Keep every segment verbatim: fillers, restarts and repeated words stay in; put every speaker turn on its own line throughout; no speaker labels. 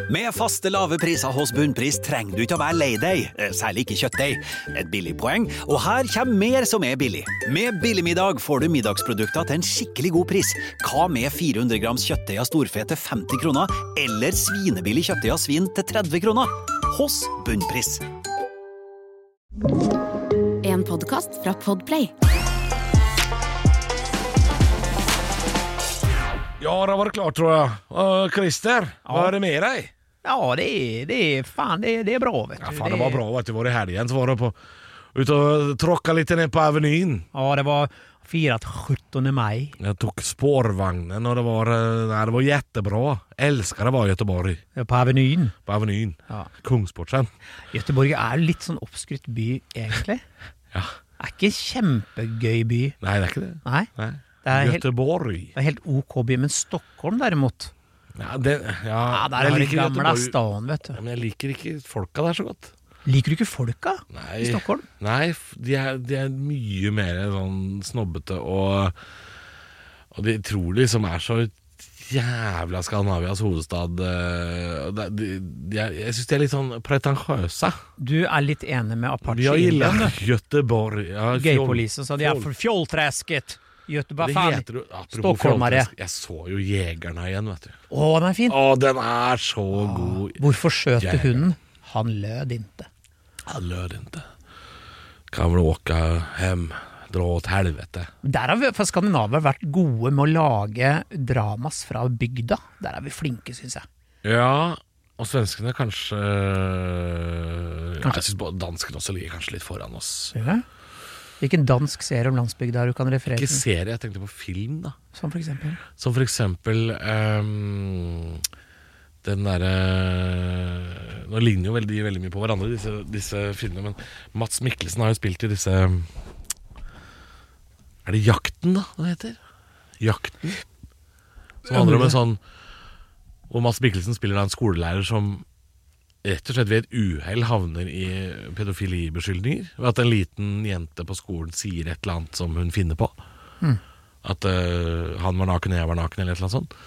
Med faste lave priser hos Bunnpris trenger du ikke å være lei deg, særlig ikke kjøttdeig. Et billig poeng, og her kommer mer som er billig. Med Billigmiddag får du middagsprodukter til en skikkelig god pris. Hva med fire hundre grams kjøttdeig av storfe til femti kroner, eller svinebillig kjøttdeig av svin til tretti kroner? Hos Bunnpris.
En podcast fra Podplay.
Ja, det var klart tror jag. Uh, Christer, ja. Vad är det med dig?
Ja, det är, det är fan, det är, det är bra vet du.
Ja, fan, det, det var bra att du var i helgen, så var du på ut och tråcka lite ner på Avenyn.
Ja, det var firat sjuttonde maj.
Jag tog spårvagnen och det var, nej, det var jättebra. Älskar det var Göteborg.
På Avenyn.
På Avenyn.
Ja.
Kungsportsen.
Göteborg är litt sånn oppskrytt by egentlig.
Ja.
Det er ikke kjempegøy by.
Nej, det är inte det.
Nej.
Nej.
Det er
Göteborg.
Helt, det er helt OK by, men Stockholm derimot.
Ja, det, ja,
ja der har du gamla stan, vet du.
Ja, men jeg liker ikke folka der så godt.
Liker du ikke folka
nei,
i Stockholm?
Nei, de er, de er mye mer sånn snobbete, og, og de tror liksom er så jævla Skandinavias hovedstad. De, de, de er, jeg synes de er litt sånn pretentiøse.
Du er litt enig med Apache?
Jeg gillar Göteborg. Ja,
Gaypolisen sa de er for fjollträsket. Göteborg,
det heter jo,
Stockholmare.
Jeg så jo Jegerne igjen, vet du.
Å, den er fin.
Å, den er så Åh, god.
Hvorfor skjøt du hunden? Han lød inte.
Han lød inte. Kan vel åka hem, dra åt helvete.
Der har vi, for Skandinaver, vært gode med å lage dramas fra bygda. Der er vi flinke, synes jeg.
Ja, og svenskene kanskje... kanskje. Ja, jeg synes både danskene også ligger kanskje litt foran oss.
Ja. Hvilken dansk serie om landsbygda du kan referere til?
Ikke serie, jeg tenkte på film da.
Som for eksempel?
Som for eksempel um, den der nå ligner jo veldig, veldig mye på hverandre disse, disse filmene, men Mats Mikkelsen har jo spilt i disse, er det Jakten da det heter? Jakten som handler om en sånn hvor Mats Mikkelsen spiller da en skolelærer som rett og slett ved et uheld havner i pedofilibeskyldninger ved at en liten jente på skolen sier et eller annet som hun finner på mm. at uh, han var naken, jeg var naken eller et eller annet sånt.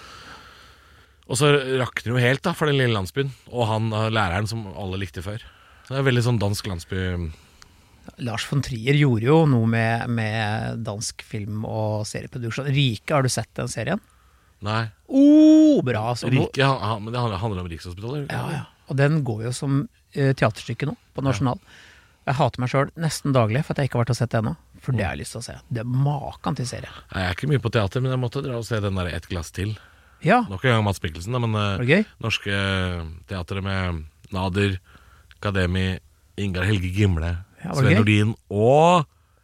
Og så rakner jo helt da for den lille landsbyen og han uh, læreren som alle likte før. Det er veldig sånn dansk landsby.
Lars von Trier gjorde jo noe med, med dansk film og serieproduksjon. Rike, har du sett den serien?
Nei.
Oh, bra. Så
Rike, han, han, men det handler om Rikshospitalet.
Ja, ja. Og den går jo som uh, teaterstykke nå, på Nasjonal. Jeg hater meg selv nesten daglig, for at jeg ikke har vært og sett det ennå. For det har jeg lyst til å se. Det er maken til serie.
Jeg er ikke mye på teater, men jeg måtte dra og se den der Et glass til.
Ja.
Nok en gang Mats Mikkelsen, da, men uh, norske teatere med Nader, Akademi, Ingar Helge Gimle, ja, Sven Nordin og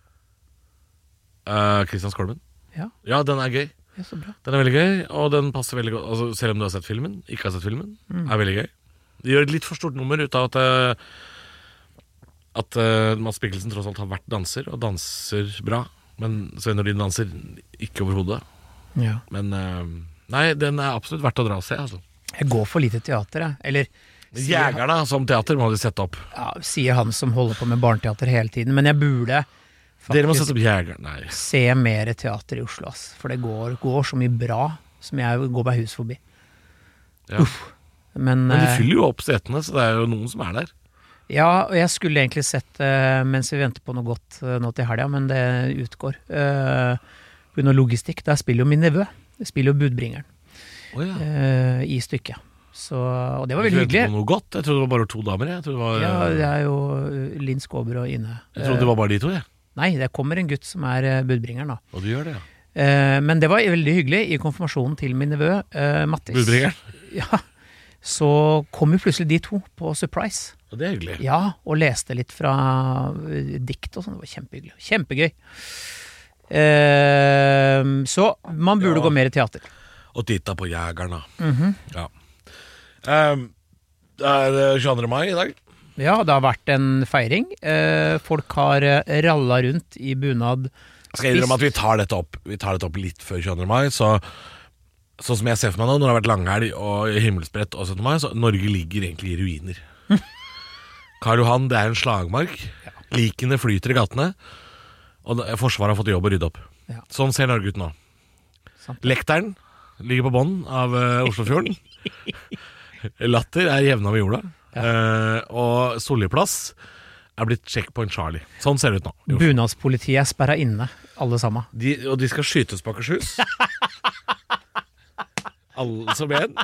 uh, Kristian Skolmen. Ja. Ja, den er gøy.
Ja, så bra.
Den er veldig gøy, og den passer veldig godt. Altså, selv om du har sett filmen, ikke har sett filmen, mm. er veldig gøy. De gjør et litt for stort nummer ut av at uh, at uh, Mats Mikkelsen tross alt har vært danser, og danser bra. Men Sven Nordin danser ikke overhodet.
Ja.
Men uh, nei, den er absolutt verdt å dra og se, altså.
Jeg går for lite teater, jeg. Eller
Jægerne som teater må de sette opp.
Ja, sier han som holder på med barneteater hele tiden. Men jeg burde
Dere må sette opp Jægerne, nei.
Se mer teater i Oslo, ass. For det går, går så mye bra som jeg går meg hus forbi.
Ja.
Uff. Men,
Men de fyller jo opp setene, så det er jo noen som er der.
Ja, og jeg skulle egentlig sett uh, mens vi venter på noe godt uh, nå til helga, men det utgår. Uh, på grunn av logistikk, der spiller jo min nevø. Det spiller jo budbringeren
oh, ja.
uh, i stykket. Så, og det var veldig hyggelig.
Jeg trodde det var noe godt. Jeg trodde det var bare to damer. Jeg trodde det var,
ja, det er jo Linn Skåber og Ine.
Jeg trodde det var bare de to, jeg.
Nei, det kommer en gutt som er uh, budbringeren da.
Og du gjør det, ja.
Uh, men det var veldig hyggelig i konfirmasjonen til min nevø, uh, Mattis.
Budbringeren?
Ja. Så kom jo plutselig de to på surprise.
Og det er hyggelig.
Ja, og leste litt fra dikt og sånn. Det var kjempehyggelig. Kjempegøy. Uh, så man burde ja. gå mer i teater.
Og titta på Jægerne.
Mm-hmm.
Ja. Um, det er tjueandre mai i dag.
Ja, det har vært en feiring. Uh, folk har ralla rundt i bunad.
Skal jeg innrømme at vi tar dette opp Vi tar dette opp litt før tjueandre mai, så sånn som jeg ser for meg nå, når det har vært langhelg og himmelsbrett og syttende mai, så Norge ligger egentlig i ruiner. Karl Johan, det er en slagmark. Ja. Likene flyter i gatene, og Forsvaret har fått jobb å rydde opp. Ja. Sånn ser Norge ut nå. Sant. Lekteren ligger på bånden av uh, Oslofjorden. Latter er jevna med jorda, ja. uh, og Solli-plass er blitt checkpoint Charlie. Sånn ser det ut nå.
Bunadspolitiet er sperret inne, alle sammen.
De, og de skal skytes på Akershus. Alle som en.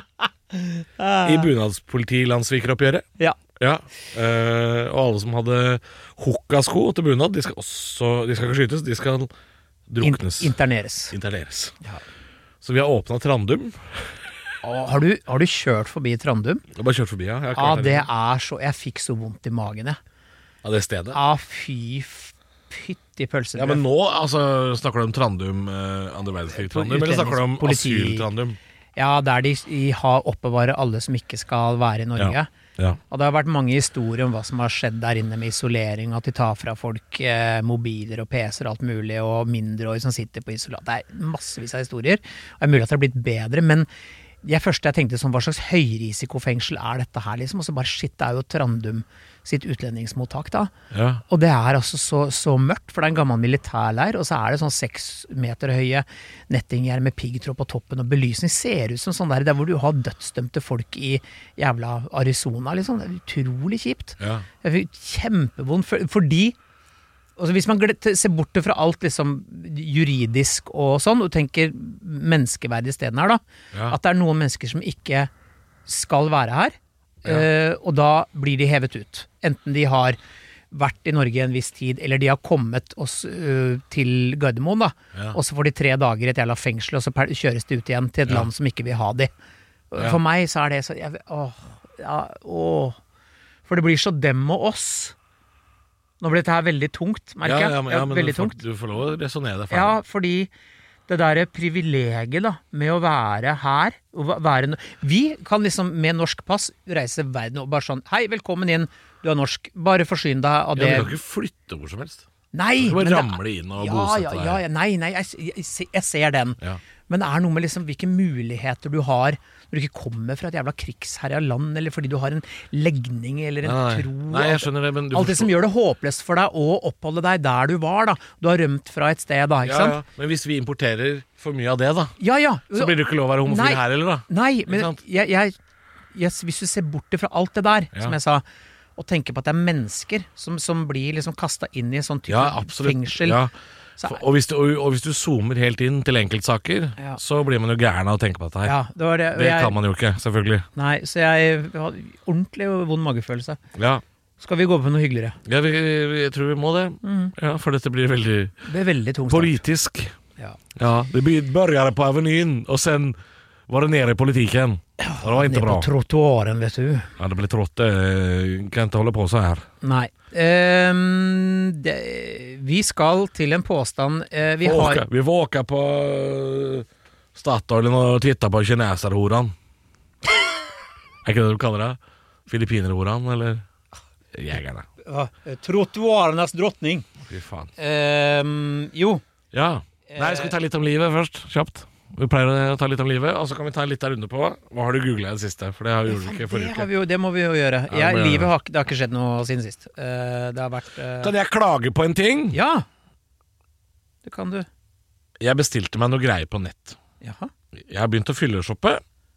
I bunadspolitilandsvikeroppgjøret.
Ja.
Ja, uh, og alle som hadde hukka-sko til bunad, de skal også De skal ikke skytes, de skal druknes.
In- interneres.
Interneres.
Ja.
Så vi har åpnet Trandum.
Å, har, du, har du kjørt forbi Trandum?
Jeg har bare kjørt forbi, ja. Jeg
Ja, det er så Jeg fikk så vondt i magen, jeg.
Ja, det stedet.
Ja, fy fytti pølsebrød.
Ja, men nå altså, snakker du om Trandum, uh, andre verdenskrig Trandum, eller snakker du om
Politi-
asyl-Trandum?
Ja, der de, de har oppbevarer alle som ikke skal være i Norge.
Ja. Ja.
Og det har vært mange historier om hva som har skjedd der inne med isolering, at de tar fra folk eh, mobiler og P C-er og alt mulig, og mindreårige som sitter på isolat. Det er massevis av historier, og det er mulig at det har blitt bedre, men det første jeg tenkte sånn, hva slags høyrisikofengsel er dette her, liksom? Og så bare, shit, det er jo Trandum sitt utlendingsmottak da.
Ja.
Og det er altså så, så mørkt, for det er en gammel militærleir, og så er det sånn seks meter høye nettinggjerd med piggtråd på toppen, og belysning ser ut som sånn der, der hvor du har dødsdømte folk i jævla Arizona, liksom. Det er utrolig kjipt.
Ja.
Det er kjempevondt, for, fordi altså hvis man ser bort fra alt liksom juridisk og sånn, og tenker menneskeverd i stedet her da,
Ja.
at det er noen mennesker som ikke skal være her,
Ja.
uh, og da blir de hevet ut. Enten de har vært i Norge en viss tid, eller de har kommet oss, uh, til Gardermoen da,
Ja.
og så får de tre dager i et jævla fengsel, og så per- kjøres de ut igjen til et
Ja.
land som ikke vil ha de.
Ja.
For meg så er det så, jeg, åh, ja, åh, for det blir så dem og oss. Nå blir dette her veldig tungt, merker jeg.
Ja, ja, men, ja, men
veldig
du, får,
tungt.
du får lov å resonere det ferdig.
Ja, fordi det der privilegiet da, med å være her, og være, vi kan liksom med norsk pass reise verden og bare sånn, hei, velkommen inn, du er norsk, bare forsyn deg av
Ja,
det.
du kan ikke flytte hvor som helst.
Nei,
Du kan
men
bare
det-
ramle inn og
ja,
bosette
ja,
deg.
ja, ja, nei, nei, jeg, jeg, jeg, jeg ser den.
Ja.
Men det er noe med liksom hvilke muligheter du har når du ikke kommer fra et jævla krigsherja land, eller fordi du har en legning eller en
Nei, nei.
tro.
Nei, jeg skjønner det, men du
Alt det som
forstår-
gjør det håpløst for deg å oppholde deg der du var da. Du har rømt fra et sted da, ikke
Ja,
sant?
ja. Men hvis vi importerer for mye av det da,
Ja, ja.
så blir det ikke lov å være homofil
Nei.
her heller da.
Nei,
Ikke
men
sant?
jeg, jeg, jeg, hvis du ser bort fra alt det der,
Ja.
som jeg sa, og tenker på at det er mennesker som, som blir liksom kastet inn i en sånn type
Ja, absolutt.
fengsel.
Ja.
Så,
For- Og hvis, du, og, og hvis du zoomer helt inn til enkeltsaker,
Ja.
så blir man jo gæren av å tenke på dette her.
ja, det var det. og
Det
jeg,
kan man jo ikke, selvfølgelig.
Nei, så jeg har ordentlig vond magefølelse.
Ja,
Skal vi gå på noe hyggeligere?
ja vi, vi, jeg tror vi må det.
Mm.
Ja, for dette blir veldig
Det er veldig tungt. start.
politisk.
Ja.
Ja, det började på Avenyn, og sen var det nere i politiken. Og det var ikke
Ned
bra.
på trottoaren, vet du.
Ja, det ble trått. Det kan ikke holde på så her.
Nei. Ehm, det, vi skal til en påstand eh, vi
Vi
har
får, åka, vi får åka på uh, Statoilen og titta på kineserhoran. Er ikke det de kaller det? Filippinerhoran, eller jegerne?
ja, Trottoarenes drottning.
Fy faen.
Ehm, jo.
Ja. Nei, skal vi ta litt om livet først? Kjapt. Vi pleier å ta litt om livet, og så kan vi ta en liten runde på hva har du googlet i det siste. For det har vi gjort ikke
Det,
forrige
har
uke.
vi jo, det må vi jo gjøre.
Ja,
Jeg,
det må vi
livet
gjøre.
har, ikke- det har ikke skjedd noe siden sist. Eh, det har vært eh,
Kan jeg klage på en ting?
Ja! Det kan du.
Jeg bestilte meg noe greier på nett.
Jaha.
Jeg har begynt å fylleshoppe.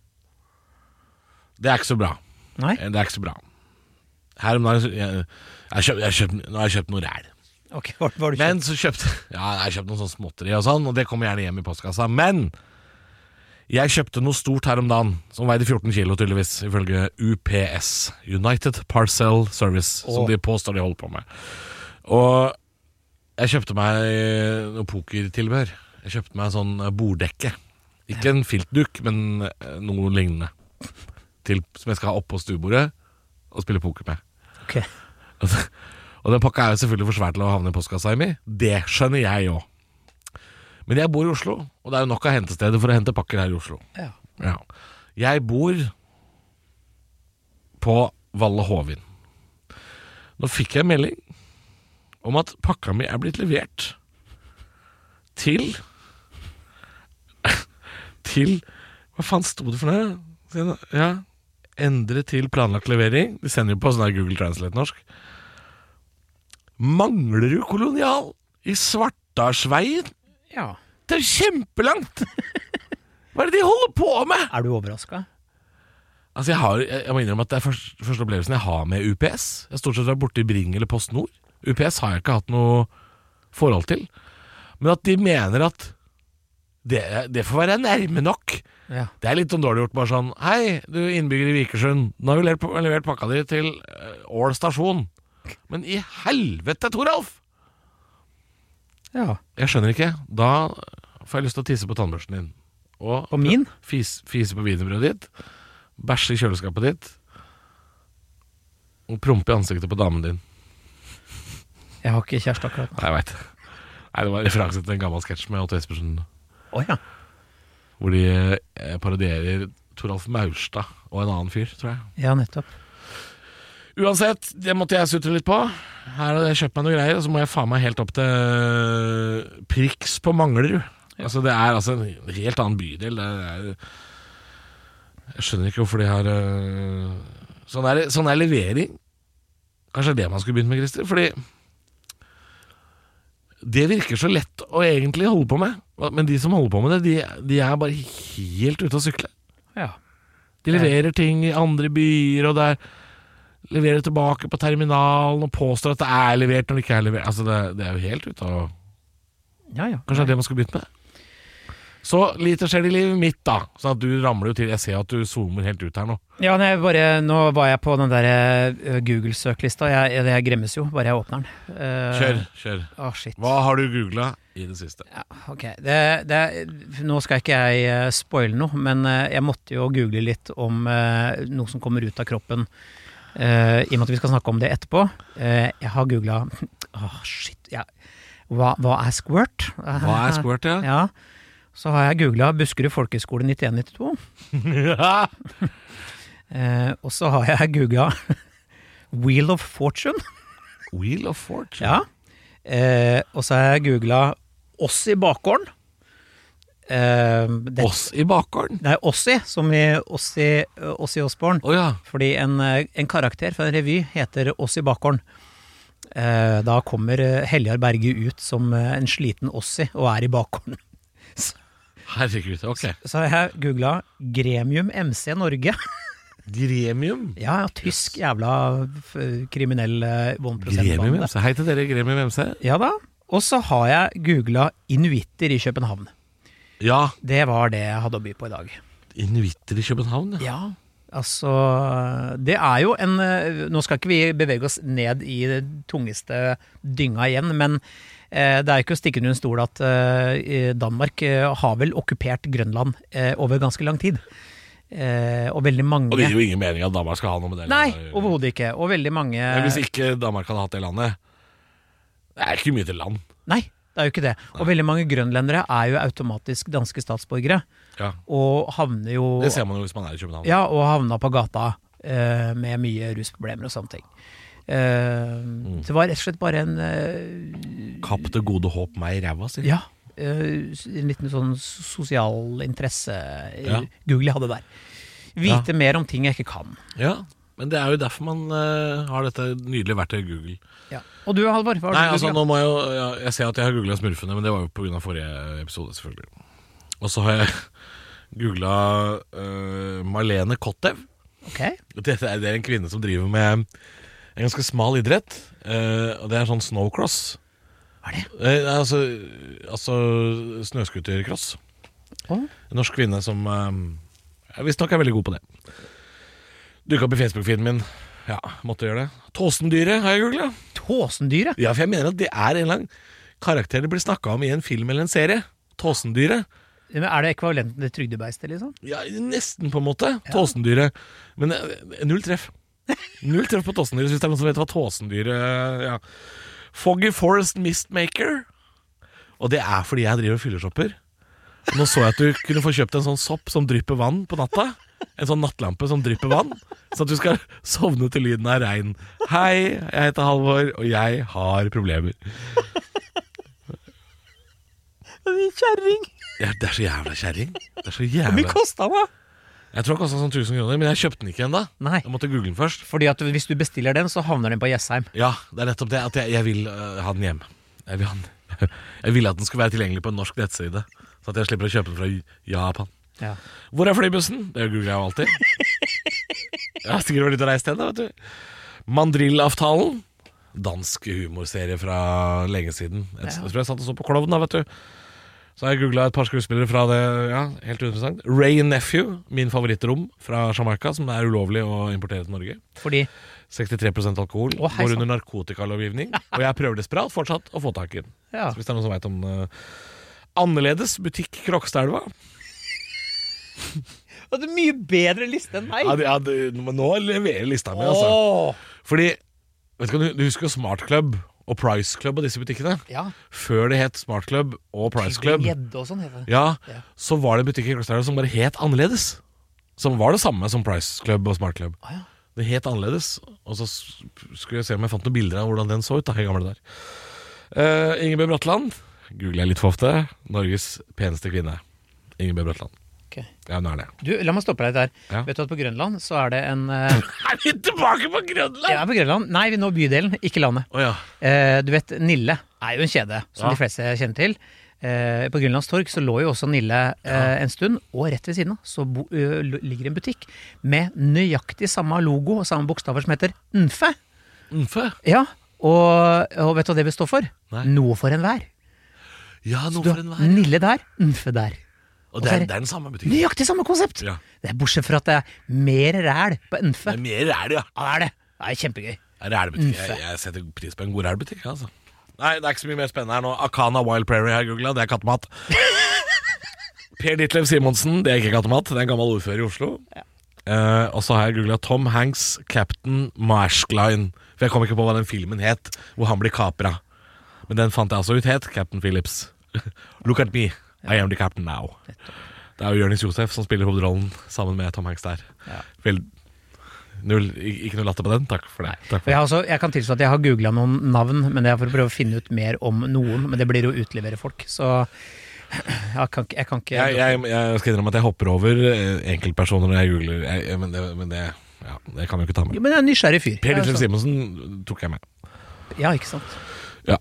Det er ikke så bra.
Nei?
Det er ikke så bra. Her om dagen så- jeg, jeg, har kjøpt, jeg, har kjøpt, Nå har jeg kjøpt noe ræl.
Ok, hva hva har du
Men
kjøpt?
så kjøpte Ja, jeg har kjøpt noe sånn småtteri og sånn, og det kommer gjerne hjem i postkassa. Men jeg kjøpte noe stort her om dagen, som veide fjorten kilo tydeligvis, ifølge U P S, United Parcel Service, som
Åh.
de påstår de holder på med. Og jeg kjøpte meg noe pokertilbehør. Jeg kjøpte meg en sånn borddekke. Ikke en filtduk, men noe lignende. Til, som jeg skal ha oppå stuebordet og spille poker med.
Ok.
Og den pakka er jo selvfølgelig for svær til å havne i postkassa mi. Det skjønner jeg òg. Men jeg bor i Oslo, og det er jo nok av hentesteder for å hente pakker her i Oslo.
Ja.
Ja. Jeg bor på Valle Hovin. Nå fikk jeg melding om at pakka mi er blitt levert til Til Hva faen sto det for noe? Ja, endre til planlagt levering. De sender jo på sånn her Google Translate norsk. Manglerud kolonial i Svartdalsveien.
Ja.
Det er jo kjempelangt! Hva er det de holder på med?
Er du overraska?
Altså jeg, har, jeg, jeg må innrømme at det er først, første opplevelsen jeg har med U P S. Jeg har stort sett vært borte i Bring eller PostNord. U P S har jeg ikke hatt noe forhold til. Men at de mener at det, det får være nærme nok.
Ja.
Det er litt sånn dårlig gjort. Bare sånn, hei, du innbygger i Vikersund, nå har vi levert, levert pakka di til Ål stasjon. Men i helvete, Toralf!
Ja.
Jeg skjønner ikke. Da får jeg lyst til å tisse på tannbørsten din. Og
På min?
Fis, fise på wienerbrødet ditt. Bæsje i kjøleskapet ditt. Og prompe i ansiktet på damen din.
Jeg har ikke kjæreste akkurat nå.
Nei, jeg vet. Nei, det var en referanse til en gammel sketsj med Otto Jespersen.
Å ja.
Hvor de eh, parodierer Toralf Maurstad og en annen fyr, tror jeg.
Ja, nettopp.
Uansett, det måtte jeg sutre litt på. Her har jeg kjøpt meg noe greier, og så må jeg faen meg helt opp til Prix på Manglerud. Ja. Altså, det er altså en helt annen bydel. Det er, jeg skjønner ikke hvorfor de har uh, sånn, er, sånn er levering. Kanskje det er det man skulle begynt med, Christer. Fordi det virker så lett å egentlig holde på med. Men de som holder på med det, de, de er bare helt ute å sykle.
Ja.
De leverer ting i andre byer, og der leverer tilbake på terminalen og påstår at det er levert når det ikke er levert. Altså det, det er jo helt ute av
Ja, ja.
Kanskje det er det man skal begynne med. Så lite skjer det i livet mitt, da. Sånn at du ramler jo til. Jeg ser at du zoomer helt ut her nå.
Ja, nei, bare, nå var jeg på den der uh, Google-søklista. Jeg, jeg gremmes jo, bare jeg åpner den. Uh,
Kjør, kjør.
Å, shit.
Hva har du googlet i det siste?
Ja, ok. Det, det, nå skal ikke jeg uh, spoile noe, men uh, jeg måtte jo google litt om uh, noe som kommer ut av kroppen. Uh, I og med at vi skal snakke om det etterpå. Uh, jeg har googlet Åh, oh, shit. Ja. Hva, hva er squirt?
Hva er squirt, ja?
Ja. Så har jeg googlet Buskerud Folkeskole nittién nittito.
Ja.
eh, og så har jeg googlet Wheel of Fortune.
Wheel of Fortune?
Ja. Eh, og så har jeg googlet Oss i bakgården. Eh, det,
Oss i bakgården?
Det er Ossi, som i Ossi, Ossi Osborn.
Oh, ja.
Fordi en, en karakter fra en revy heter Oss i bakgården. Eh, da kommer Heljar Berge ut som en sliten Ossi og er i bakgården.
Herregud, ok.
Så, så har jeg googlet Gremium M C Norge.
Gremium?
Ja, ja, tysk jævla f- kriminell eh, vannprosentbande.
Gremium M C. Hei til dere, Gremium M C.
Ja da. Og så har jeg googlet inuitter i København.
Ja.
Det var det jeg hadde å by på i dag.
Inuitter i København, ja.
Ja, altså det er jo en eh, Nå skal ikke vi bevege oss ned i det tungeste dynga igjen, men eh, det er ikke å stikke under en stol at eh, Danmark eh, har vel okkupert Grønland eh, over ganske lang tid. Eh, og veldig mange
Og det gir jo ingen mening at Danmark skal ha noe med det.
Nei,
landet.
overhodet ikke. Og veldig mange
Men hvis ikke Danmark hadde hatt det landet, det er ikke mye til land.
Nei, det er jo ikke det. Og veldig mange grønlendere er jo automatisk danske statsborgere.
Ja.
Og havner jo
Det ser man jo hvis man er i København.
Ja, og havna på gata eh, med mye rusproblemer og sånne ting. Eh,
Mm.
Det var rett og slett bare en eh,
Kapp det gode håp meg i ræva, sier
Ja, eh, en liten sånn sosial interesse
Ja.
Google jeg hadde der. Vite
Ja.
mer om ting jeg ikke kan.
Ja, men det er jo derfor man uh, har dette nydelige verktøyet Google.
Ja. Og du, Halvor, hva har
Nei,
du
altså
googlet?
nå må jeg jo ja, Jeg ser at jeg har googlet smurfene, men det var jo på grunn av forrige episode, selvfølgelig. Og så har jeg googlet uh, Marlene Kottev.
Ok,
Dette er, det er en kvinne som driver med en ganske smal idrett, uh, og det er sånn snowcross.
hva er det?
Uh, altså altså snøskutercross.
Å?
En norsk kvinne som uh, visstnok er veldig god på det. Dukket opp i Facebook-feeden min. Ja, måtte gjøre det. Tåsendyret har jeg googlet.
Tåsendyret?
Ja, for jeg mener at det er en eller annen karakter det blir snakket om i en film eller en serie. Tåsendyret.
Men er det ekvivalenten til trygdebeistet, liksom?
Ja, nesten på en måte. Tåsendyret. Men eh, null treff. Null treff på tåsendyret, hvis det er noen som vet hva tåsendyret ja. Foggy Forest Mistmaker. Og det er fordi jeg driver fylleshopper. Nå så jeg at du kunne få kjøpt en sånn sopp som drypper vann på natta. En sånn nattlampe som drypper vann, så at du skal sovne til lyden av regn. Hei, jeg heter Halvor, og jeg har problemer.
Kjæring!
Ja, det er så jævla kjerring. Det er så
Hvor mye
jævla
kostet den, da?
Jeg tror det kostet sånn tusen kroner, men jeg kjøpte den ikke ennå.
Nei,
Jeg måtte google den først.
fordi at hvis du bestiller den, så havner den på Jessheim.
Ja, det er nettopp det at jeg, jeg vil øh, ha den hjemme. Jeg vil, ha den. jeg vil at den skulle være tilgjengelig på en norsk nettside, så at jeg slipper å kjøpe den fra Japan.
Ja.
Hvor er flybussen? Det googler jeg jo alltid. Jeg har sikkert vært ute og reist igjen, da, vet du. Mandrillavtalen. Dansk humorserie fra lenge siden. Jeg, jeg tror jeg satt og så på Klovn, da, vet du. Så har jeg googlet et par skuespillere fra det. Ja, helt interessant. Ray Nephew, min favorittrom fra Jamaica, som er ulovlig å importere til Norge.
Fordi
sekstitre prosent alkohol,
Å, hei,
går under narkotikalovgivning. Og jeg prøver desperat fortsatt å få tak i den.
Ja.
Så hvis det er noen som vet om uh, Annerledes butikk Krokstadelva.
Det er mye bedre liste enn meg.
Ja, det, ja, det, men nå leverer lista mi, altså.
Åh.
Fordi, vet du, du husker jo Smart Club og Price Club og disse butikkene?
Ja.
Før det het Smart Club og Price Club,
Gjedde og sånn heter det.
ja,
Ja.
så var det en butikk i Krokstadelva som bare het annerledes. Som var det samme som Price Club og Smart Club.
Ah, ja.
Det het annerledes. Og så skulle jeg se om jeg fant noen bilder av hvordan den så ut da, i gamle der. Uh, Ingebjørg Bratland. Googler jeg litt for ofte. Norges peneste kvinne. Ingebjørg Bratland.
Ok.
Ja, nå er det.
Du, la meg stoppe deg der.
Ja.
Vet du at på Grønland så er det en eh,
Er vi tilbake på Grønland?
Ja, på Grønland. Nei, vi nå bydelen, ikke landet.
Å ja.
Eh, du vet, Nille er jo en kjede som
Ja.
de fleste kjenner til. Eh, på Grønlands torg så lå jo også Nille eh, en stund, og rett ved siden av så bo, ø, ligger en butikk med nøyaktig samme logo og samme bokstaver som heter Nfe.
Nfe?
Ja, og, og vet du hva det vil stå for?
Nei.
Noe for enhver.
Ja, noe
Du
for
har
en vær.
Nille der, Nfe der.
Og det er, det er den samme butikken.
Nøyaktig samme konsept!
Ja.
Det er bortsett fra at det er mer ræl på Nfe.
Det er mer ræl, ja.
Ja, det er det. Det er kjempegøy.
Det er rælbutikk.
Nfe.
Jeg, jeg setter pris på en god rælbutikk, altså. Nei, det er ikke så mye mer spennende her nå. Akana Wild Prairie har jeg googlet, det er kattemat. Per Ditlev Simonsen, det er ikke kattemat, det er en gammel ordfører i Oslo. Ja. Uh, og så har jeg googlet Tom Hanks, Captain Marskline. For jeg kom ikke på hva den filmen het, hvor han blir kapra. Men den fant jeg altså ut het Captain Phillips. Look at me, I am the captain now. Det er jo Jonis Josef som spiller hovedrollen sammen med Tom Hanks der.
Ja.
Vel, null, ikke noe latter på den, takk for det. Takk for
Jeg, har også, jeg kan tilstå at jeg har googlet noen navn, men det er for å prøve å finne ut mer om noen. Men det blir jo å utlevere folk, så jeg kan ikke, jeg kan ikke
Jeg, jeg, jeg skal innrømme at jeg hopper over eh, enkeltpersoner når jeg googler, jeg, men, det, men det, ja, det kan jeg jo ikke ta med.
Jo, men jeg er en nysgjerrig fyr.
Per
Ja,
Ditlev
så-
Simonsen tok jeg med.
Ja, ikke sant.
Ja.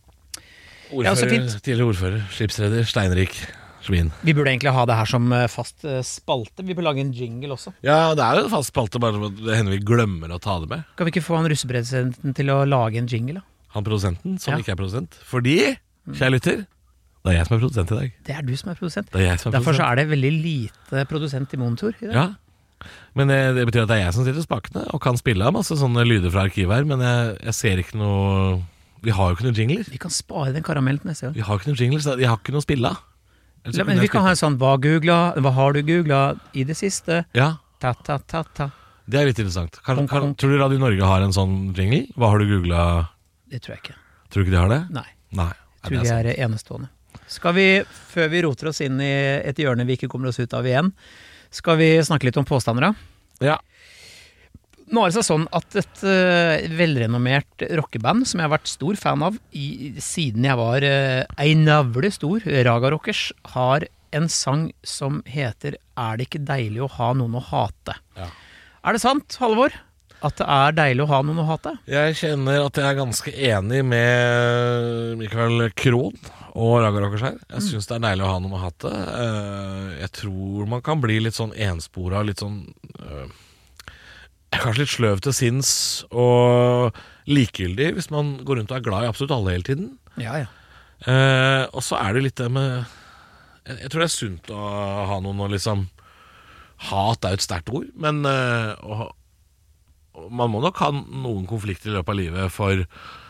Ja, så
Ordfører,
fint.
tidligere ordfører, skipsreder, steinrik svin.
Vi burde egentlig ha det her som eh, fast eh, spalte. Vi bør lage en jingle også.
Ja, det er jo en fast spalte, bare det hender vi glemmer å ta det med.
Kan vi ikke få han russepresidenten til å lage en jingle, da?
Han produsenten, som
Ja.
ikke er produsent. Fordi, kjære lytter, det er jeg som er produsent i dag.
Det er du som er produsent.
Det er jeg som er
Derfor så
produsent.
er det veldig lite produsent i monitor i dag.
Ja, men det, det betyr at det er jeg som sitter i spakene og kan spille av masse sånne lyder fra arkivet her, men jeg, jeg ser ikke noe. Vi har jo ikke noen jingler.
Vi kan spare den karamellen til neste gang.
Vi har ikke noen jingler, så jeg har ikke noe å spille av. Ellers så
Ja,
kunne
men vi
jeg
kan ha
spilt-
en sånn hva, googla, hva har du googla i det siste?
Ja,
Ta, ta, ta, ta.
det er litt interessant. Kan,
Konk,
kan,
konk.
tror du Radio Norge har en sånn jingle? Hva har du googlet?
Det tror jeg ikke.
Tror du ikke de har det?
Nei.
Nei.
Jeg tror de er enestående. Skal vi, før vi roter oss inn i et hjørne vi ikke kommer oss ut av igjen, skal vi snakke litt om påstander da?
Ja.
Nå er det seg sånn at et uh, velrenommert rockeband som jeg har vært stor fan av i, siden jeg var uh, ei navle stor, Raga Rockers, har en sang som heter Er det ikke deilig å ha noen å hate?
Ja.
Er det sant, Halvor? At det er deilig å ha noen å hate?
Jeg kjenner at jeg er ganske enig med Mikael Krohn og Raga Rockers her. Jeg syns det er deilig å ha noe med hatet. Eh, Jeg tror man kan bli litt sånn enspora, litt sånn eh, kanskje litt sløv til sinns og likegyldig hvis man går rundt og er glad i absolutt alle hele tiden.
Ja, ja.
Eh, og så er det litt det med jeg, jeg tror det er sunt å ha noen å liksom Hat er jo et sterkt ord, men eh, å, man må nok ha noen konflikter i løpet av livet for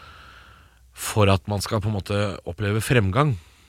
For at man skal på en måte oppleve fremgang,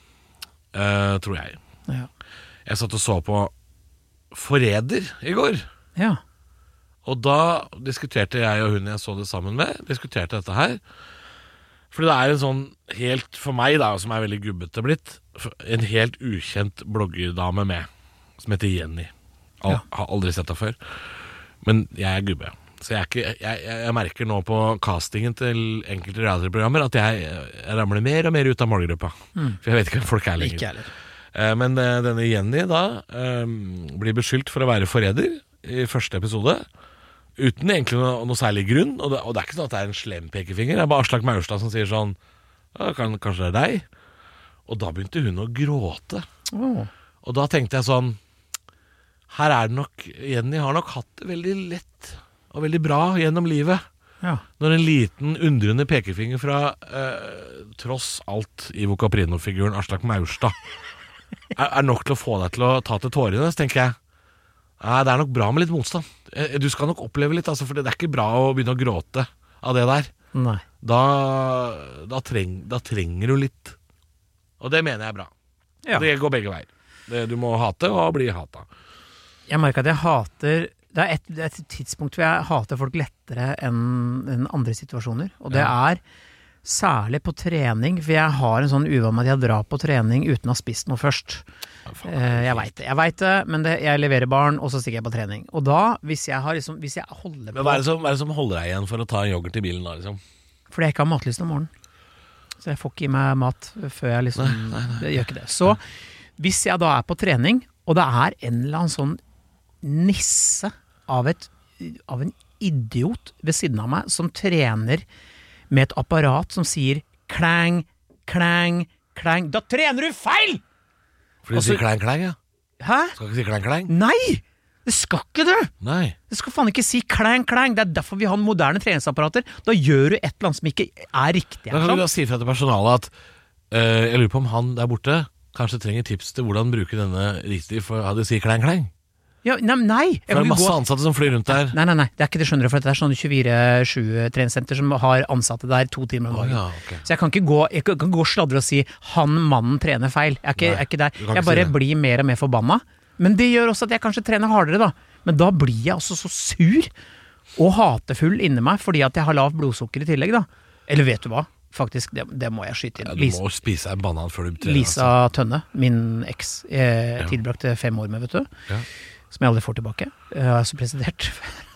eh, tror jeg.
Ja.
Jeg satt og så på Forræder i går.
ja.
Og da diskuterte jeg og hun jeg så det sammen med, diskuterte dette her. Fordi det er en sånn helt, for meg da, som er veldig gubbete blitt, en helt ukjent bloggerdame med, som heter Jenny. Al
Ja.
Har aldri sett henne før. Men jeg er gubbe. Så jeg, er ikke, jeg, jeg, jeg merker nå på castingen til enkelte radioprogrammer at jeg, jeg ramler mer og mer ut av målgruppa. For jeg vet ikke hvem folk er lenger.
Ikke heller.
Eh, Men eh, denne Jenny da eh, blir beskyldt for å være forræder i første episode. Uten egentlig noe, noe særlig grunn. Og det, og det er ikke sånn at det er en slem pekefinger. Det er bare Aslak Maurstad som sier sånn «Ja, kan, kanskje det er deg?» Og da begynte hun å gråte.
Åh.
Og da tenkte jeg sånn Her er det nok Jenny har nok hatt det veldig lett og veldig bra gjennom livet.
Ja.
Når en liten undrende pekefinger fra eh, tross alt Ivo Caprino-figuren Aslak Maurstad er, er nok til å få deg til å ta til tårene, så tenker jeg nei, det er nok bra med litt motstand. Eh, Du skal nok oppleve litt, altså, for det er ikke bra å begynne å gråte av det der.
Nei.
Da, da, treng, da trenger du litt. Og det mener jeg er bra.
Ja.
Det går begge veier. Det, du må hate og bli hata.
Jeg merker at jeg hater det er, et, det er et tidspunkt hvor jeg hater folk lettere enn, enn andre situasjoner. Og det
Ja.
er særlig på trening, for jeg har en sånn uvane med at jeg drar på trening uten å ha spist noe først. Eh, jeg vet det, jeg vet det, men det, jeg leverer barn, og så stikker jeg på trening. Og da, hvis jeg, har liksom, hvis jeg holder på
Men hva er, det som, hva er det som holder deg igjen for å ta en yoghurt i bilen da, liksom?
fordi jeg ikke har matlyst om morgenen. Så jeg får ikke i meg mat før jeg liksom
Nei, nei, nei.
Jeg gjør ikke det. Så hvis jeg da er på trening, og det er en eller annen sånn nisse av, et, av en idiot ved siden av meg som trener med et apparat som sier klang, klang, klang, da trener du feil!
Fordi du
Altså-
sier klang, klang, ja.
Hæ?
Skal ikke si klang, klang?
Nei! Det skal ikke det!
Nei.
Det skal faen ikke si klang, klang. Det er derfor vi har moderne treningsapparater. Da gjør du et eller annet som ikke er riktig.
Da kan du da si fra til personalet at eh, jeg lurer på om han der borte kanskje trenger tips til hvordan bruke denne riktig for å si klang, klang.
Ja, nei, nei. Jeg
For det
kan
er
ikke
masse
gå-
ansatte som flyr rundt der.
Nei, nei, nei, det er ikke det, skjønner du, for det er sånn tjuefire sju treningssenter som har ansatte der to timer om
Å,
dagen.
ja, ok.
Så jeg kan ikke gå, jeg kan kan gå og sladre og si han mannen trener feil. Jeg er ikke,
Nei,
jeg er ikke der.
du kan
Jeg
ikke
bare
si det.
blir mer og mer forbanna. Men det gjør også at jeg kanskje trener hardere, da. Men da blir jeg også så sur og hatefull inni meg fordi at jeg har lavt blodsukker i tillegg, da. Eller vet du hva? Faktisk, det, det må jeg skyte inn.
Ja, du
Lisa,
må spise en banan før du trener.
Lisa Tønne, min eks, jeg
Ja.
tilbrakte fem år med, vet du.
Ja.
Som jeg aldri får tilbake. Jeg har så presentert.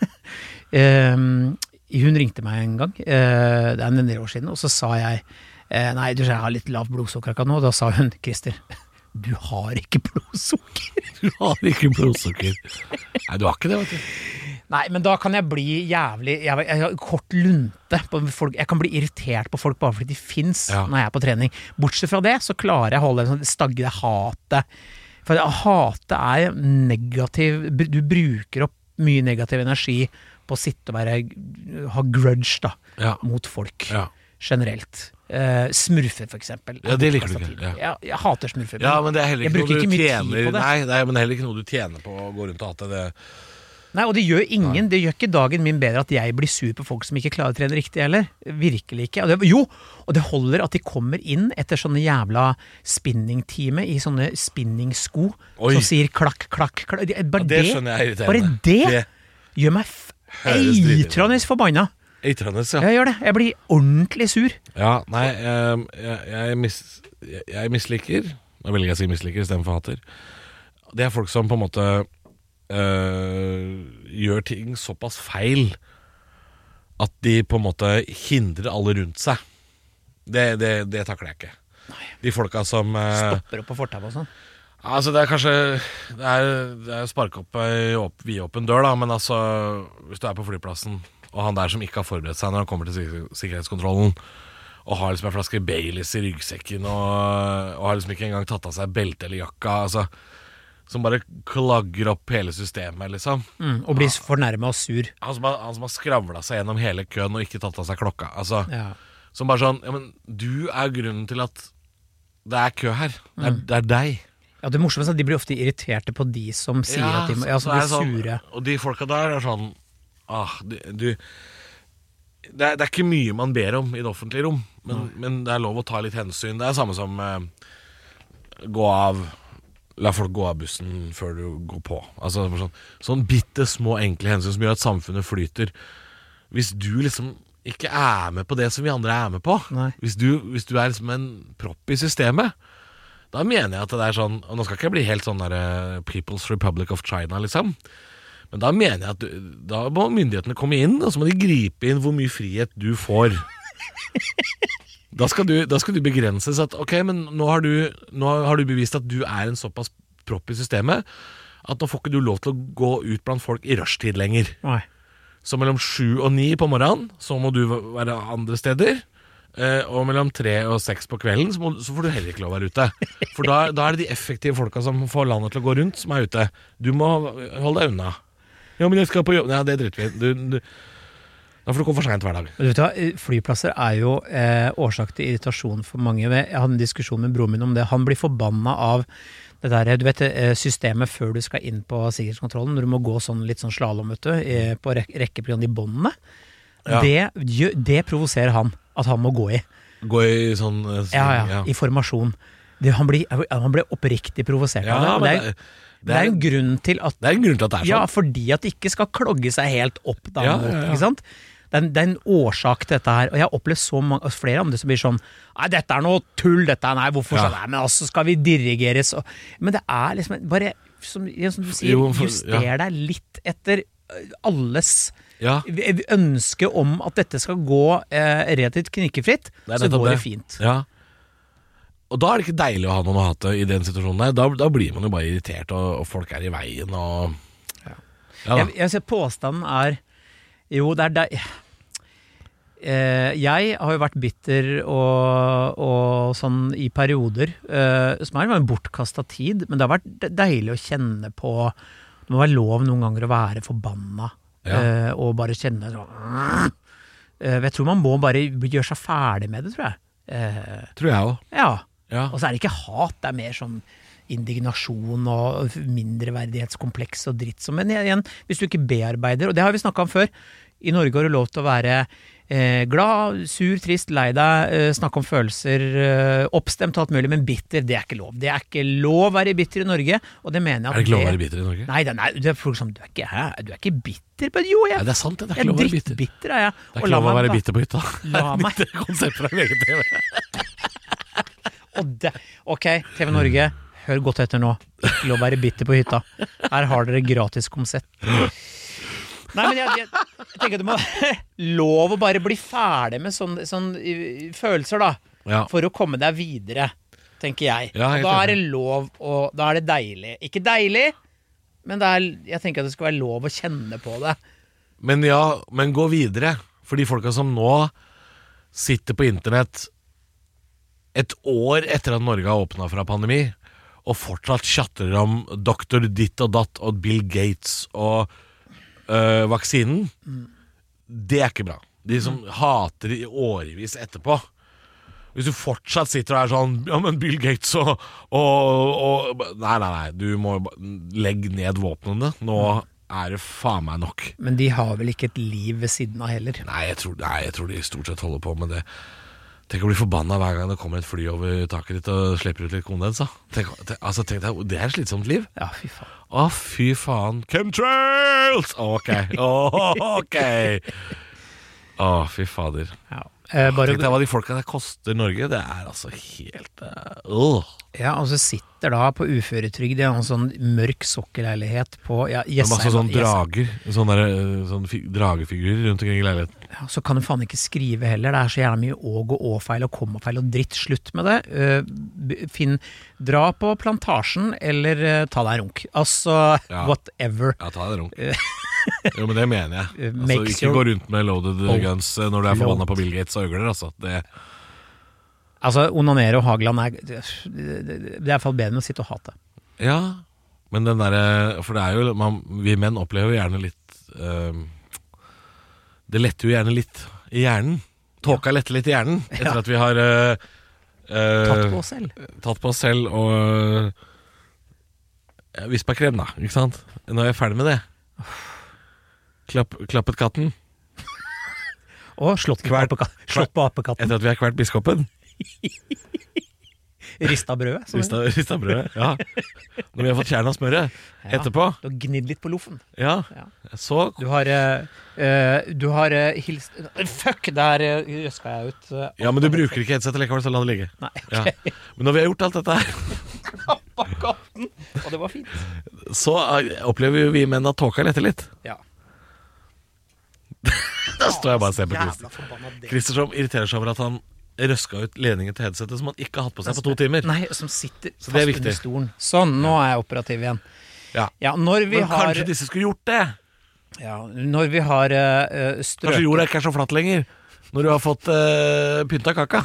um, hun ringte meg en gang, uh, det er en del år siden, og så sa jeg uh, nei, du, jeg har litt lavt blodsukker akkurat nå. Da sa hun, Christer, du har ikke blodsukker.
Du har ikke blodsukker. Nei, du har ikke det, vet du.
Nei, men da kan jeg bli jævlig Jeg, jeg har kort lunte på folk. Jeg kan bli irritert på folk bare fordi de finnes
Ja.
når jeg er på trening. Bortsett fra det, så klarer jeg å holde en sånn stagge det hatet. For det, hatet er negativ. Du bruker opp mye negativ energi på å sitte og være ha grudge da
Ja.
mot folk
Ja.
generelt. Uh, smurfer, for eksempel.
Ja, det liker du ikke, ja.
Jeg, jeg hater smurfer.
Ja, men det er heller
jeg
ikke
bruker
noe
ikke
du
mye tid
tjener
på det.
Nei, nei, men det er heller ikke noe du tjener på å gå rundt og hate det.
Nei, og det gjør ingen, det gjør ikke dagen min bedre at jeg blir sur på folk som ikke klarer å trene riktig heller. Virkelig ikke. Og det, jo, og det holder at de kommer inn etter sånne jævla spinningtime i sånne spinningsko
Oi.
som sier klakk, klakk, klakk. Det, bare
Ja, det
det,
skjønner jeg er
bare
irriterende.
det,
Det
gjør meg f-
høres dritt ut.
eitrende forbanna.
Eitrende, ja.
Jeg gjør det. Jeg blir ordentlig sur.
Ja, nei, jeg, jeg, jeg, mis, jeg, jeg misliker Nå velger jeg å si misliker istedenfor hater. Det er folk som på en måte øh, gjør ting såpass feil at de på en måte hindrer alle rundt seg. Det, det, det takler jeg ikke. De folka som øh,
Stopper opp på fortauet og sånn.
Altså det er kanskje Det er, det er å sparke opp ei åp, vidåpen dør, da. Men altså, hvis du er på flyplassen, og han der som ikke har forberedt seg når han kommer til sik sikkerhetskontrollen, og har liksom en flaske Baileys i ryggsekken, og, og har liksom ikke engang tatt av seg belte eller jakka, altså, som bare klagger opp hele systemet, liksom.
Mm, og blir fornærmet og sur.
Han som har, han som har skravla seg gjennom hele køen og ikke tatt av seg klokka. Altså,
Ja.
som bare sånn Ja, men du er grunnen til at det er kø her. Det er, det er deg.
Ja, det morsomme er at de blir ofte irriterte på de som sier at de må, ja, som
så er
blir
det sånn-
sure.
Og de folka der er sånn ah, du, du det, er, det er ikke mye man ber om i det offentlige rom, men, men det er lov å ta litt hensyn. Det er samme som eh, gå av La folk gå av bussen før du går på. Altså sånn, sånn bitte små enkle hensyn som gjør at samfunnet flyter. Hvis du liksom ikke er med på det som vi andre er med på,
Nei.
hvis du, hvis du er liksom en propp i systemet, da mener jeg at det er sånn. Og nå skal ikke jeg bli helt sånn der eh, People's Republic of China, liksom. Men da mener jeg at du, da må myndighetene komme inn, og så må de gripe inn hvor mye frihet du får. Da skal du, da skal du begrenses at ok, men nå har, du, nå har du bevist at du er en såpass propp i systemet at nå får ikke du lov til å gå ut blant folk i rushtid lenger.
Nei.
Så mellom sju og ni på morgenen så må du være andre steder. Eh, og mellom tre og seks på kvelden så, må, så får du heller ikke lov å være ute. For da, da er det de effektive folka som får landet til å gå rundt, som er ute. Du må holde deg unna. Ja, men jeg skal på jobb. Nei, det driter vi i. Du, du, da får du komme for sent hver dag.
Men du vet hva, flyplasser er jo eh, årsak til irritasjon for mange. Jeg hadde en diskusjon med broren min om det. Han blir forbanna av det der, du vet, systemet før du skal inn på sikkerhetskontrollen, når du må gå sånn litt sånn slalom, vet du, på rekke på de båndene.
Ja.
Det, det provoserer han, at han må gå i.
Gå i sånn... sånn
ja, ja,
ja,
i formasjon. Det, han, blir, han blir oppriktig provosert
ja,
av det. Det er,
det,
det er en grunn til at...
Det er en grunn til at det er sånn.
Ja, fordi at det ikke skal klogge seg helt opp da,
ja,
mot,
ja, ja.
ikke sant? Det er, en, det er en årsak til dette her, og jeg har opplevd så mange, flere andre som blir sånn, nei, dette er noe tull, dette er, nei, hvorfor
ja.
sånn, nei, men altså skal vi dirigeres, og, men det er liksom, bare, som, som du sier,
Jo, for-
juster
ja.
deg litt etter alles
Ja,
ønske om at dette skal gå eh, relativt knikkefritt,
det er
så
nettopp
går det
det.
fint.
Ja. Og da er det ikke deilig å ha noen å hate i den situasjonen der. Da, da blir man jo bare irritert, og, og folk er i veien, og...
Ja.
Ja,
Jeg, jeg ser påstanden er, jo, det er deg. Eh, jeg har jo vært bitter og, og sånn i perioder, eh, som er en bortkastet tid, men det har vært deilig å kjenne på, det må være lov noen ganger å være forbanna,
Ja.
eh, og bare kjenne sånn, eh, jeg tror man må bare gjøre seg ferdig med det, tror jeg. Eh,
tror jeg også.
ja,
Ja.
og så er det ikke hat, det er mer sånn indignasjon og mindreverdighetskompleks og dritt som, men igjen, hvis du ikke bearbeider, og det har vi snakket om før, i Norge har du lov til å være eh, glad, sur, trist, lei deg, eh, snakke om følelser, eh, oppstemt og alt mulig, men bitter, det er ikke lov. Det er ikke lov å være bitter i Norge, og det mener jeg at
Er det ikke lov å være bitter i Norge?
Nei, det, nei det er folk som, du er ikke, hæ? Du er ikke bitter, men jo, jeg,
Nei, det er sant, det. Det er
jeg
ikke lov å
er
være bitter.
drittbitter, er jeg.
Det er
Og
ikke
la
lov å
meg
være
da-
bitter på hytta.
La meg-
Det er et konsept fra V G T V.
Og det, ok, T V Norge, hør godt etter nå. Ikke lov å være bitter på hytta. Her har dere gratis konsept. Nei, men jeg, jeg, jeg tenker at det må være lov å bare bli ferdig med sånne sånn, uh, følelser, da.
Ja.
For å komme deg videre, tenker jeg.
Ja,
og
helt
da er det
enig.
lov, og da er det deilig. Ikke deilig, men det er, jeg tenker at det skal være lov å kjenne på det.
Men ja, men gå videre. For de folka som nå sitter på internett et år etter at Norge har åpnet fra pandemi, og fortsatt chatrer om doktor ditt og datt og Bill Gates og øh, vaksinen, det er ikke bra. De som hater i årevis etterpå. Hvis du fortsatt sitter og er sånn, ja, men Bill Gates og, og, og Nei, nei, nei, du må legge ned våpnene. Nå er det faen meg nok.
Men de har vel ikke et liv ved siden av heller.
Nei, jeg tror, nei, jeg tror de stort sett holder på med det. Tenk å bli forbanna hver gang det kommer et fly over taket ditt og slipper ut litt kondens, da. Tenk, tenk, altså, tenk deg, det er et slitsomt liv.
Ja, fy faen.
Å, fy faen. Chemtrails! Ok, ok. Å, fy fader.
Ja. Eh, bare,
Tenk deg hva de folka der koster Norge. Det er altså helt uh,
ja, og så sitter da på uføretrygd i en sånn mørk sokkelleilighet på ja,
Det er masse
Jessheim-
sånn
Jessheim.
drager. Sånne, der, sånne fi- dragefigurer rundt omkring i leiligheten.
Ja, så kan du faen ikke skrive heller. Det er så gjerne mye åg og å-feil og komma-feil og dritt. Slutt med det. Uh, b- finn, dra på Plantasjen, eller uh, ta deg en runk. Altså,
Ja.
whatever.
Ja, ta deg en runk. Jo, men det mener jeg. Altså,
Makes
ikke
your-
gå rundt med loaded
Oh.
guns eh, når du er forbanna på Bill Gates og øgler. Altså. Det,
Altså, onanere og Hageland er det, det, det er i hvert fall bedre enn å sitte og hate.
ja, men den derre For det er jo man, vi menn opplever jo gjerne litt eh, Det letter jo gjerne litt i hjernen. Tåka letter litt i hjernen etter
Ja.
at vi har eh, eh,
Tatt på oss selv.
tatt på oss selv og uh, Vispakrem, da. Ikke sant? Nå er jeg ferdig med det. Klapp, klappet katten
Og slått på,
Kvert-
apeka, slått på apekatten.
etter at vi har kvert biskopen.
Rista brødet. som det-
Rista, rista brødet. Ja. Når vi har fått kjernen av smøret
Ja.
etterpå.
Du har gnidd litt på loffen.
Ja.
Ja.
Så
Du har, eh, eh, du har eh, hilst eh, Fuck, der uh, røska jeg ut. eh,
Ja, men du bruker ikke headset likevel, så la det ligge.
Nei, ok.
Ja. Men når vi har gjort alt dette her,
Apekatten. Og det var fint.
så eh, opplever jo vi menn at tåka letter litt.
Ja.
Da står jeg bare og ser på Christer.
Jævla forbanna det.
Christer som irriterer seg over at han røska ut ledningen til headsetet som han ikke har hatt på seg på to timer.
Nei, som sitter
Så det er
fast
viktig.
under stolen. Sånn, nå er jeg operativ igjen.
Ja.
Ja, når vi
Men
har
kanskje disse skulle gjort det?
ja, Når vi har uh, strøket
Kanskje jorda ikke er så flatt lenger når du har fått uh, pynta kaka.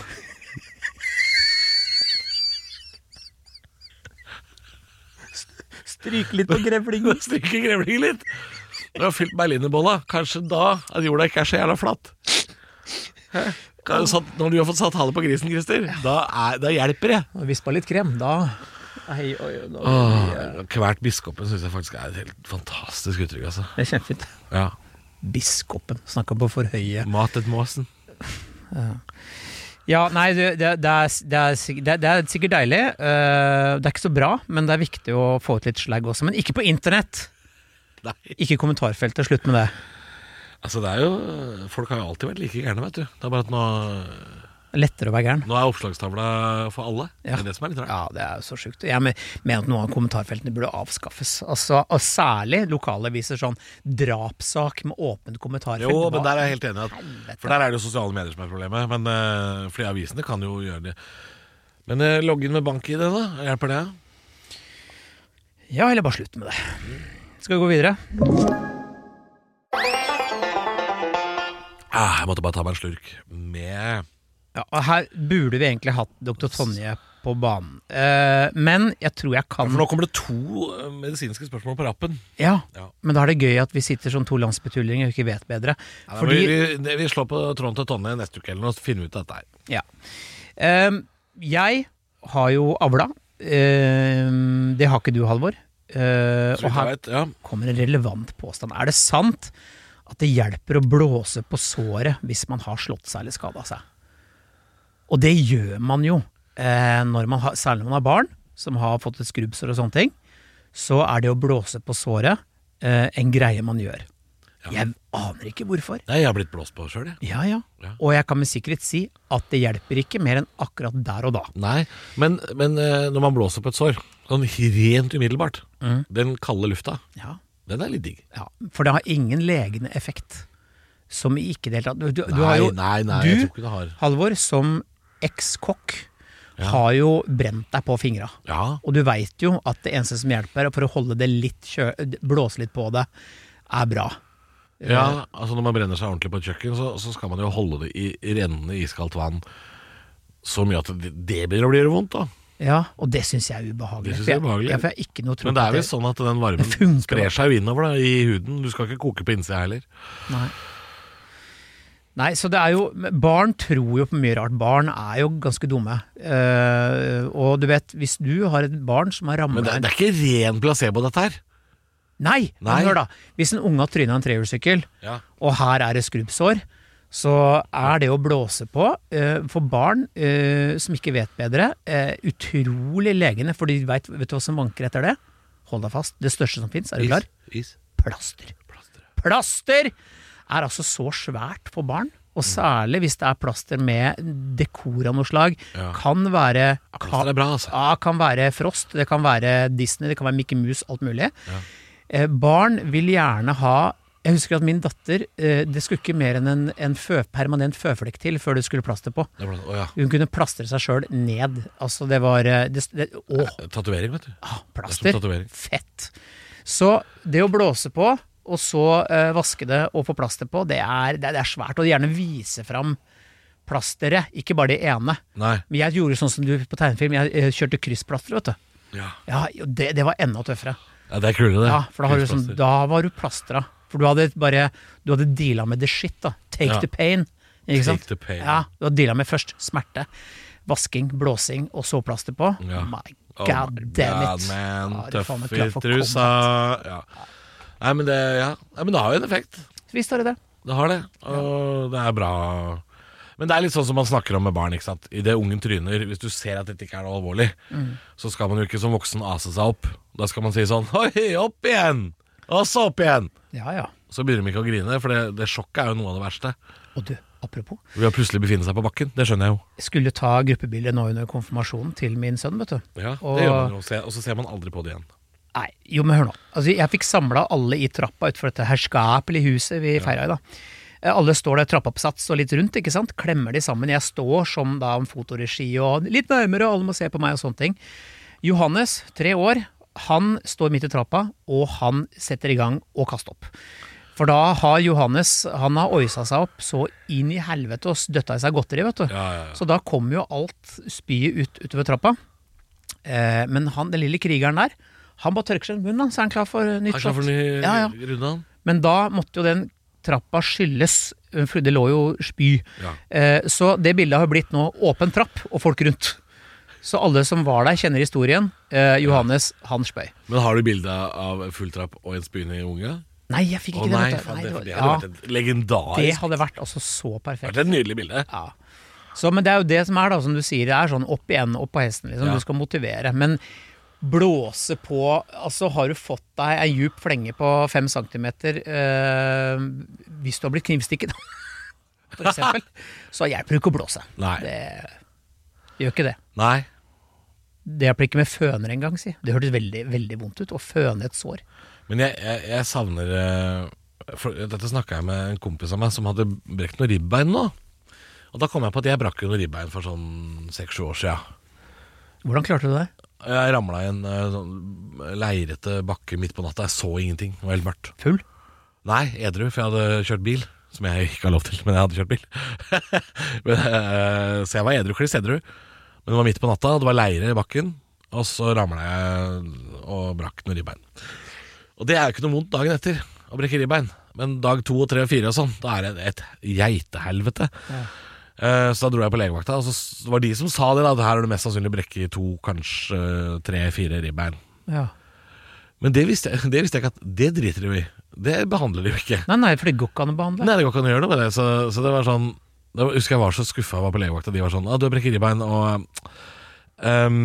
Stryke litt på grevlingen.
Stryke grevlingen litt. Du har fylt berlinerbolla. Kanskje da at jorda ikke er så jævla flatt. Hæ? Når du har fått satt hale på grisen, Christer, da, er, da hjelper det.
Og vispa litt krem, da Hei, oi, oi,
Åh, Kvært biskopen synes jeg faktisk er et helt fantastisk uttrykk, altså.
Det er kjempefint.
Ja.
Biskopen, snakket på for høye.
Matet måsen.
Ja, ja nei, det, det, det, er, det, er, det, det er sikkert deilig. Uh, det er ikke så bra, men det er viktig å få ut litt slag også. Men ikke på internett.
Nei.
Ikke i kommentarfeltet, slutt med det.
Altså, det er jo folk har jo alltid vært like gærne, vet du. Det er bare at nå
Lettere å være gæren.
Nå er oppslagstavla for alle.
Ja.
Det er det som er litt rart.
Ja, det er jo så sjukt. Jeg mener at noen av kommentarfeltene burde avskaffes. Altså, og særlig lokalaviser, sånn drapssak med åpent kommentarfelt.
Jo, men der er jeg helt enig. At, for der er det jo sosiale medier som er problemet. Men uh, fordi avisene kan jo gjøre det. Men uh, logg inn med bank i det, da. Hjelper det?
Ja, eller bare slutt med det. Skal vi gå videre?
Ah, jeg måtte bare ta meg en slurk med...
Ja, og her burde vi egentlig hatt doktor Tonje på banen. Uh, men jeg tror jeg kan...
For nå kommer det to medisinske spørsmål på rappen.
Ja,
ja.
Men da er det gøy at vi sitter som to landsbetullinger og ikke vet bedre.
Ja,
Fordi...
vi, vi, vi slår på tråden til Tonje neste uke eller noe, og finner ut av dette her.
Ja. Uh, jeg har jo avla. Uh, det har ikke du, Halvor. Uh, og her
vet, ja.
kommer en relevant påstand. Er det sant at det hjelper å blåse på såret hvis man har slått seg eller skadet seg? Og det gjør man jo, eh, når man har, særlig når man har barn, som har fått et skrubbsår og sånne ting, så er det å blåse på såret eh, en greie man gjør. Ja. Jeg aner ikke hvorfor.
Nei, jeg har blitt blåst på selv, jeg.
Ja, ja,
ja.
Og jeg kan med sikkerhet si at det hjelper ikke mer enn akkurat der og da.
Nei, men, men eh, når man blåser på et sår, sånn rent umiddelbart, mm. den kalde lufta,
ja.
den er litt digg.
Ja, for det har ingen legende effekt. Som ikke deltatt. Du, du,
nei,
du har jo,
nei, nei,
du,
jeg tror ikke det har.
Halvor, som eks-kokk, ja. har jo brent deg på fingra.
Ja.
Og du vet jo at det eneste som hjelper for å holde det litt kjø blåse litt på det, er bra.
Ja, altså når man brenner seg ordentlig på et kjøkken, så, så skal man jo holde det i rennende iskaldt vann så mye at det, det begynner å bli vondt da.
Ja, og det synes jeg er ubehagelig.
Det synes jeg er ubehagelig.
Jeg, jeg, jeg ikke noe tro
Men det er
på
vel sånn at den varmen sprer seg jo innover da, i huden. Du skal ikke koke på innsida heller.
Nei. Nei, så det er jo, barn tror jo på mye rart. Barn er jo ganske dumme. Uh, og du vet, hvis du har et barn som har rammet...
Men det, det er ikke ren placebo dette her.
Nei,
Nei.
men hør da. Hvis en unge har trynet en trehjulssykkel,
ja.
og her er det skrubbsår, så er det å blåse på uh, for barn uh, som ikke vet bedre, uh, utrolig legende, for de vet, vet du hva som vanker etter det? Hold deg fast. Det største som finnes, er du klar?
Is.
Plaster. Plaster. Plaster! Er altså så svært for barn, og særlig hvis det er plaster med dekor av noe slag, ja. kan være
ja, plaster er bra, altså.
Ja, kan være Frost, det kan være Disney, det kan være Mickey Mouse, alt mulig.
Ja.
Eh, barn vil gjerne ha, jeg husker at min datter, eh, det skulle ikke mer enn en, en fø, permanent føflekk til før det skulle plaster på.
Det ble, å, ja.
Hun kunne plastre seg selv ned, altså det var, det, det, åh.
Tatovering, vet du.
Ah, plaster,
fett.
Så det å blåse på, og så uh, vaske det og få plaster på, det er, det, er, det er svært, og gjerne vise frem plasteret, ikke bare det ene.
Nei.
Men jeg gjorde sånn som du på tegnefilm, jeg, jeg kjørte kryssplaster, vet du.
Ja.
Ja, det, det var enda tøffere.
Ja, det er kulere det.
Ja, for da, har du sånn, da var du plastra. For du hadde bare, du hadde dealet med the shit da. Take ja. the pain. Ikke sant?
Take the pain.
Ja, du hadde dealet med først smerte, vasking, blåsing, og så plaster på.
Ja.
My god oh, damn it.
God, man,
ja,
tøff i trusa. Ja. Nei, men det, ja. Nei, men det har jo en effekt.
Visst har det det.
Det har det, og ja. det er bra. Men det er litt sånn som man snakker om med barn, ikke sant? I det ungen tryner, hvis du ser at dette ikke er noe alvorlig, mm. så skal man jo ikke som voksen ase seg opp. Da skal man si sånn, oi, opp igjen! Og så opp igjen!
Ja, ja.
Så begynner de ikke å grine, for det, det sjokket er jo noe av det verste.
Og du, apropos.
Vi har plutselig befinnet seg på bakken, det skjønner jeg jo.
Jeg skulle ta gruppebildet nå under konfirmasjonen til min sønn, vet du.
Ja,
og...
det gjør man jo, og så ser man aldri på det igjen.
Nei, jo, men hør nå. Altså, jeg fikk samlet alle i trappa utenfor dette herskapelige huset vi feiret i da. Alle står der trappoppsats og litt rundt, ikke sant? Klemmer de sammen. Jeg står som da om fotoregi og litt nærmere, og alle må se på meg og sånne ting. Johannes, tre år, han står midt i trappa, og han setter i gang å kaste opp. For da har Johannes, han har oisa seg opp så inn i helvete og døtta i seg godteri, vet du.
Ja, ja, ja.
Så da kom jo alt spyet ut utover trappa. Eh, men han, den lille krigeren der, han bare tørker seg i munnen, så er han klar for nytt
shot. Er klar for ny
ja, ja.
runde?
Men da måtte jo den trappa skylles, for det lå jo spy.
Ja.
Eh, så det bildet har blitt nå åpen trapp og folk rundt. Så alle som var der kjenner historien. Eh, Johannes, ja. Han spøy.
Men har du bilde av full trapp og en spyende unge?
Nei, jeg fikk ikke
Å,
det.
nei,
vet du.
faen,
Nei,
det,
det, var,
det hadde
ja,
vært et legendarisk.
det hadde vært altså så perfekt.
Det hadde vært et nydelig bilde.
Ja. Så, men det er jo det som er da, som du sier, det er sånn opp igjen, opp på hesten, liksom.
Ja.
Du skal motivere. Men blåse på, altså har du fått deg en djup flenge på fem centimeter, øh, hvis du har blitt knivstikket, for eksempel, så hjelper det ikke å blåse.
Nei.
Det gjør ikke det.
Nei.
Det hjelper ikke med føner en gang, si. Det hørtes veldig, veldig vondt ut, å føne et sår.
Men jeg, jeg, jeg savner for dette snakket jeg med en kompis av meg som hadde brekt noe ribbein nå. Og da kom jeg på at jeg brakk jo noe ribbein for sånn seks sju år siden.
Hvordan klarte du det?
Jeg ramla i en sånn leirete bakke midt på natta. Jeg så ingenting, det var helt mørkt.
Full?
Nei, edru, for jeg hadde kjørt bil. Som jeg ikke har lov til, men jeg hadde kjørt bil. men, så jeg var edru, kliss edru. Men det var midt på natta, det var leire i bakken. Og så ramla jeg og brakk noe ribbein. Og det er jo ikke noe vondt dagen etter å brekke ribbein. Men dag to og tre og fire og sånn, da er det et geitehelvete. Ja. Uh, så da dro jeg på legevakta, og så var de som sa det da, at her er det mest sannsynlig brekke i to, kanskje uh, tre-fire ribbein. Ja. Men det visste, jeg, det visste jeg ikke at det driter de i. Det behandler de jo ikke.
Nei, nei, for det går ikke an å behandle.
Nei, det går ikke an å gjøre noe med det. Så, så det var sånn, da husker jeg var så skuffet jeg var på legevakta. De var sånn, ah, du har brekket ribbein, og um,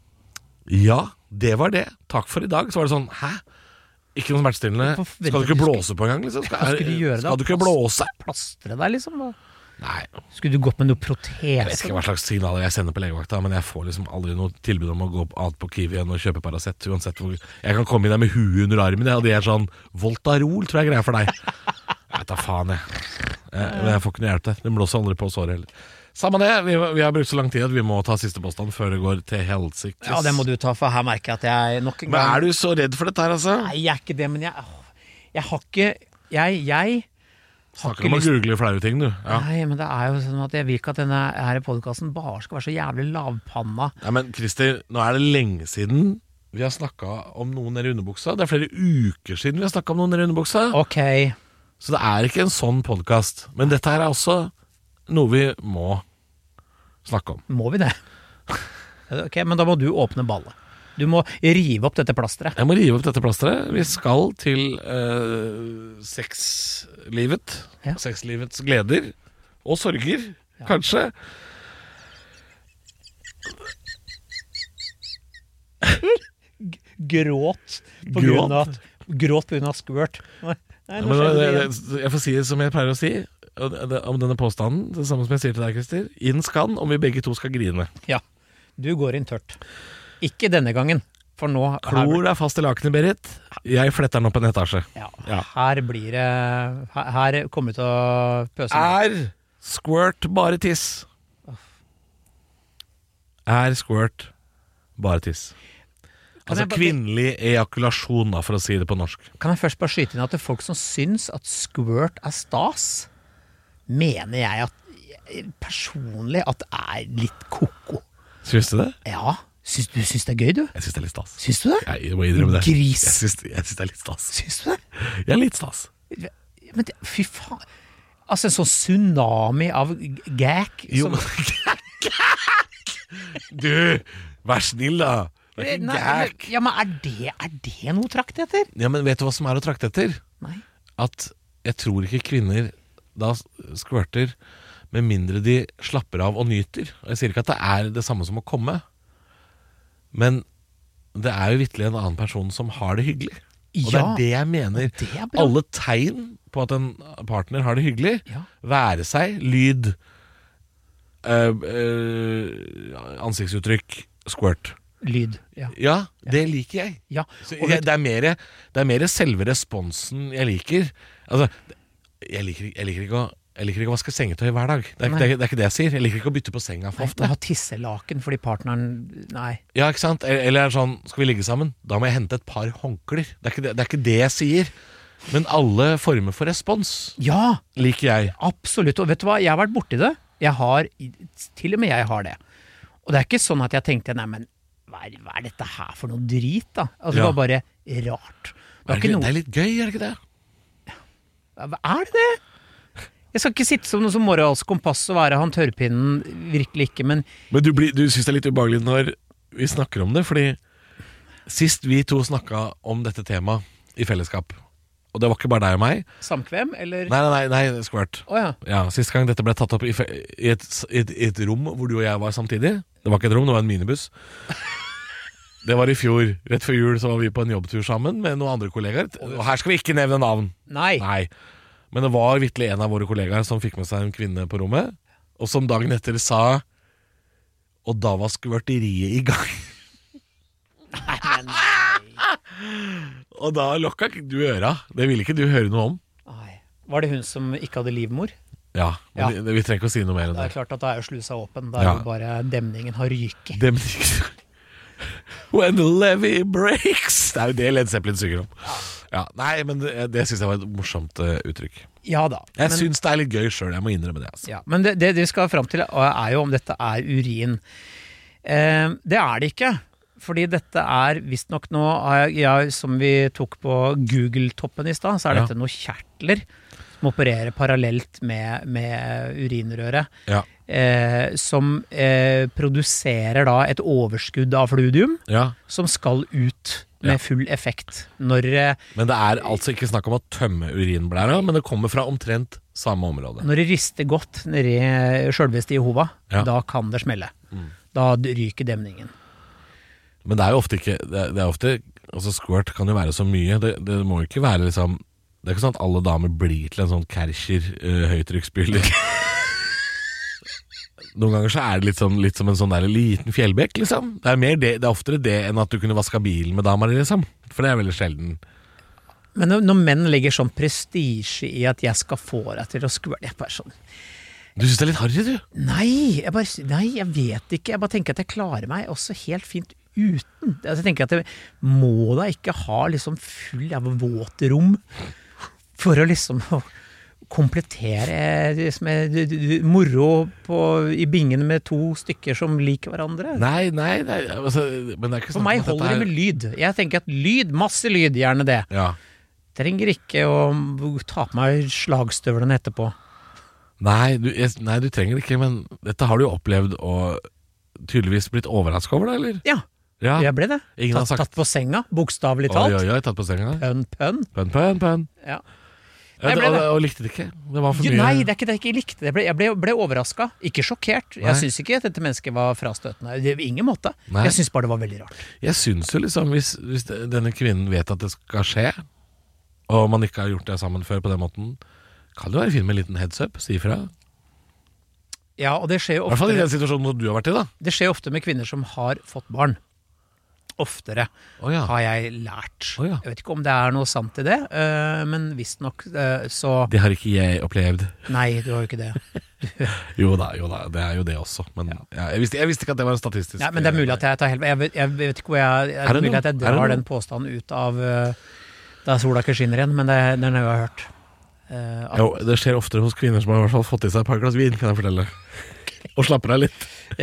ja, det var det. Takk for i dag. Så var det sånn, hæ? Ikke noe smertestillende. Skal du ikke blåse på en gang, liksom? Skal,
Hva skulle du gjøre da?
Skal du ikke blåse?
Plastre deg, liksom? Da?
Nei.
Skulle du gått med noe protese?
Jeg vet ikke hva slags signaler jeg sender på legevakta, men jeg får liksom aldri noe tilbud om å gå alt på Kiwi igjen og kjøpe Paracet, uansett hvor. Jeg kan komme inn der med huet under armen, og de er sånn, Voltarol tror jeg er greia for deg. Jeg vet da faen, jeg. jeg. Men jeg får ikke noe hjelp der. Det blåser aldri på såret heller. Samme det, vi, vi har brukt så lang tid at vi må ta siste påstand før det går til helsikes.
Ja, det må du ta, for her merker jeg at jeg nok en gang...
Men er du så redd for dette her, altså?
Nei, jeg er ikke det, men jeg, jeg har ikke... Jeg... jeg
Snakker om å google flaue ting, du. Ja.
Nei, men det er jo sånn at jeg vil ikke at denne her podcasten bare skal være så jævlig lavpanna.
Nei, men Christer, nå er det lenge siden vi har snakket om noen nede i underbuksa. Det er flere uker siden vi har snakket om noen nede i underbuksa.
Ok.
Så det er ikke en sånn podcast. Men dette her er også noe vi må snakke om.
Må vi det? Ok, men da må du åpne ballet. Du må rive opp dette plasteret.
Jeg må rive opp dette plasteret. Vi skal til uh, sexlivet. Ja. Sexlivets gleder. Og sorger, ja. Kanskje.
Gråt på grunn av Gråt på grunn av skvørt. Nei,
ja, men, det, jeg får si det som jeg pleier å si om denne påstanden, det samme som jeg sier til deg, Christer. Inn skan om vi begge to skal grine.
Ja, du går inn tørt. Ikke denne gangen, for nå...
Klor er fast i lakenet, Berit. Jeg fletter den opp en etasje.
Ja, ja. Her blir det... Her, her kommer vi til å pøse.
Er squirt bare tiss? Er squirt bare tiss? Altså bare... kvinnelig ejakulasjon, da, for å si det på norsk.
Kan jeg først bare skyte inn at det er folk som syns at squirt er stas, mener jeg at personlig at det er litt koko.
Syns du det?
Ja. Syns, du syns det er gøy, du?
Jeg syns det er litt stas.
Syns du det?
Jeg må innrømme det.
Gris.
Jeg syns, jeg syns det er litt stas.
Syns du det?
Jeg er litt stas.
Men det, fy faen. Altså en sånn tsunami av gag.
Jo, men gag! Du, vær snill da. Det er ikke gag.
Ja, men er det, er det noe trakt etter?
Ja, men vet du hva som er å trakte etter?
Nei.
At jeg tror ikke kvinner da skvørter med mindre de slapper av og nyter. Jeg sier ikke at det er det samme som å komme. Men det er jo virkelig en annen person som har det hyggelig. Og ja, det er det jeg mener. Det alle tegn på at en partner har det hyggelig, ja. Være seg lyd, øh, øh, ansiktsuttrykk, squirt.
Lyd, ja.
Ja, det liker jeg.
Ja.
Så jeg det, er mer, det er mer selve responsen jeg liker. Altså, jeg liker, jeg liker ikke å Jeg liker ikke å vaske sengetøy hver dag. Det er, det, er, det er ikke det jeg sier. Jeg liker ikke å bytte på senga for ofte.
Jeg har tisselaken fordi partneren... Nei.
Ja, ikke sant? Eller er det sånn, skal vi ligge sammen? Da må jeg hente et par håndklær. Det er ikke det, det, er ikke det jeg sier. Men alle former for respons
ja,
liker jeg.
Absolutt. Og vet du hva? Jeg har vært borti det. Jeg har, til og med jeg har det. Og det er ikke sånn at jeg tenkte, nei, men hva er, hva er dette her for noe drit da? Altså, ja. Det var bare rart. Det,
er det, ikke, noe... det er litt gøy, er det ikke det?
Er det det? Jeg skal ikke sitte som noe som moralsk kompass og være han tørrpinnen, virkelig ikke, men
Men du, blir, du synes det er litt ubehagelig når vi snakker om det, fordi sist vi to snakket om dette temaet i fellesskap, og det var ikke bare deg og meg.
Samkvem, eller?
Nei, nei, nei, nei skvart.
Å ja.
Ja, sist gang dette ble tatt opp i, fe- i, et, i, et, i et rom hvor du og jeg var samtidig. Det var ikke et rom, det var en minibuss. Det var i fjor, rett før jul så var vi på en jobbtur sammen med noen andre kollegaer. Og her skal vi ikke nevne navn.
Nei.
Nei. Men det var virkelig en av våre kollegaer som fikk med seg en kvinne på rommet, og som dagen etter sa, og da var skvørteriet i gang.
Nei, men nei.
Og da lokka ikke du øra. Det ville ikke du høre noe om.
Nei. Var det hun som ikke hadde livmor?
Ja, men
Ja.
Vi, vi trenger ikke å si noe mer enn
Det er
det.
klart at da er jo slusa åpen. Da er
Ja.
jo bare demningen har ryket.
Dem When the levee breaks. Det er jo det Led Zeppelin synger om. Ja, nei, men det, det synes jeg var et morsomt uh, uttrykk.
Ja da.
Jeg
men-
synes det er litt gøy selv, jeg må innrømme det. Altså.
Ja, men det, det vi skal frem til er jo om dette er urin. Eh, det er det ikke. Fordi dette er visstnok nå, ja, som vi tok på Google-toppen i stad, så er
Ja.
dette noen kjertler som opererer parallelt med, med urinrøret.
Ja.
Eh, som eh, produserer da et overskudd av fluidium
Ja.
som skal ut med
Ja.
full effekt. Når, eh,
Men det er altså ikke snakk om å tømme urinblæra, men det kommer fra omtrent samme område.
når det rister godt nedi sjølveste Jehova,
Ja.
da kan det smelle.
Mm.
Da ryker demningen.
Men det er jo ofte ikke det er, det er ofte, altså Squirt kan jo være så mye. Det, det må jo ikke være liksom Det er ikke sånn at alle damer blir til en sånn Kärcher uh, høytrykksspyler. Noen ganger så er det litt, sånn, litt som en sånn der liten fjellbekk, liksom. Det er, mer det, det er oftere det enn at du kunne vaska bilen med dama di, liksom. For det er veldig sjelden.
Men når, når menn legger sånn prestisje i at jeg skal få deg til å skvøre, det er bare sånn
Du syns det er litt harry, du?
Nei, jeg bare, nei, jeg vet ikke. Jeg bare tenker at jeg klarer meg også helt fint uten. Altså, jeg tenker at jeg må da ikke ha liksom full av våtrom for å liksom komplettere liksom, moro på, i bingen med to stykker som liker hverandre.
Nei, nei, nei altså, men det er ikke
For
sånn
meg
at dette
holder det
er-
med lyd. Jeg tenker at lyd, masse lyd, gjerne det.
Ja.
Trenger ikke å ta på meg slagstøvlene etterpå.
Nei du, jeg, nei, du trenger det ikke, men dette har du jo opplevd og tydeligvis blitt overrasket over, da, eller?
Ja,
Ja.
jeg ble det.
Ingen har
Tatt,
sagt-
tatt på senga, bokstavelig
Oi,
talt.
oi, oi, tatt på senga.
Pønn, pønn.
Pønn, pønn, pønn.
Ja.
Ja,
Jeg ble
og,
det.
og likte det ikke. Det var for
Jo,
mye.
nei, det er ikke det jeg ikke likte. Jeg ble, jeg ble, ble overraska. Ikke sjokkert.
Nei.
Jeg syns ikke at dette mennesket var frastøtende. Det, på ingen måte.
Nei.
Jeg syns bare det var veldig rart.
Jeg syns jo liksom, hvis, hvis det- denne kvinnen vet at det skal skje, og man ikke har gjort det sammen før på den måten, kan det jo være fint med en liten heads up, si ifra.
Ja, og det skjer jo
I hvert fall i
oftere,
den situasjonen hvor du har vært i, da.
det skjer jo ofte med kvinner som har fått barn. Oftere,
Å ja.
har jeg lært.
Å ja.
Jeg vet ikke om det er noe sant i det, øh, men visstnok øh, så
Det har ikke jeg opplevd.
Nei, du har jo ikke det.
Jo da, jo da, det er jo det også. Men ja, jeg, visste, jeg visste ikke at det var en statistisk.
Nei, men det er mulig at jeg tar helt Jeg vet, jeg vet ikke hvor jeg Det
Er
er
det
mulig
noe?
at jeg
Er det
drar
noe?
den påstanden ut av øh, da sola ikke skinner igjen, men det, den har jeg jo hørt. Øh, at-
Jo, det skjer oftere hos kvinner som har i hvert fall fått i seg et par glass vin, kan jeg fortelle. Og slapper av litt.
ja.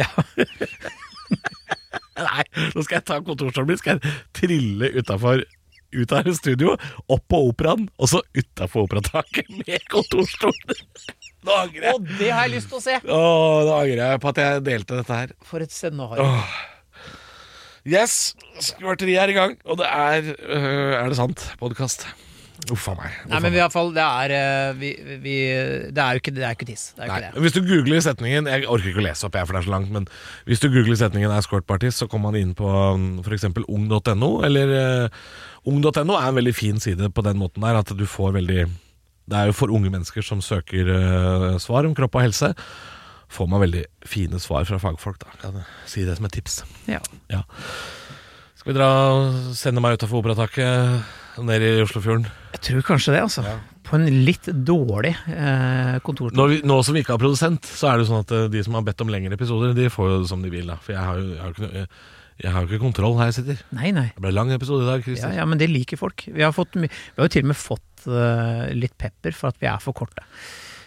Nei, nå skal jeg ta kontorstolen min, skal jeg trille utenfor, ut av studio, opp på operaen, og så utenfor operataket med kontorstolen. Nå angrer jeg.
Og det har jeg lyst til å se!
Åh, nå angrer jeg på at jeg delte dette her.
For et scenario.
Åh. Yes, skvarteriet er i gang, og det er, øh, er det sant, podcast. Uffa meg. Uffa
Nei, men
meg.
i hvert fall, det er øh, vi, vi, Det er jo ikke, det er ikke tiss. Det er
Nei,
ikke det.
men hvis du googler setningen, jeg orker ikke å lese opp jeg, for det er så langt, men hvis du googler setningen er squirtpartist, så kommer man inn på um, for eksempel ung punktum no, eller uh, ung punktum no er en veldig fin side på den måten der, at du får veldig, det er jo for unge mennesker som søker uh, svar om kropp og helse, får man veldig fine svar fra fagfolk da, kan jeg si det som et tips.
Ja.
Ja. Skal vi dra og sende meg utenfor operataket ned i Oslofjorden?
Jeg tror kanskje det, altså. På en litt dårlig eh, kontor.
Nå, vi- nå som vi ikke har produsent, så er det sånn at eh, de som har bedt om lengre episoder, de får jo det som de vil da. For jeg har jo, jeg har jo ikke, noe- jeg har jo ikke kontroll her jeg sitter.
Nei, nei.
Det ble lang episode i dag,
Ja,
Christer.
ja, men det liker folk. Vi har, fått, my- vi har jo til og med fått eh, litt pepper for at vi er for korte.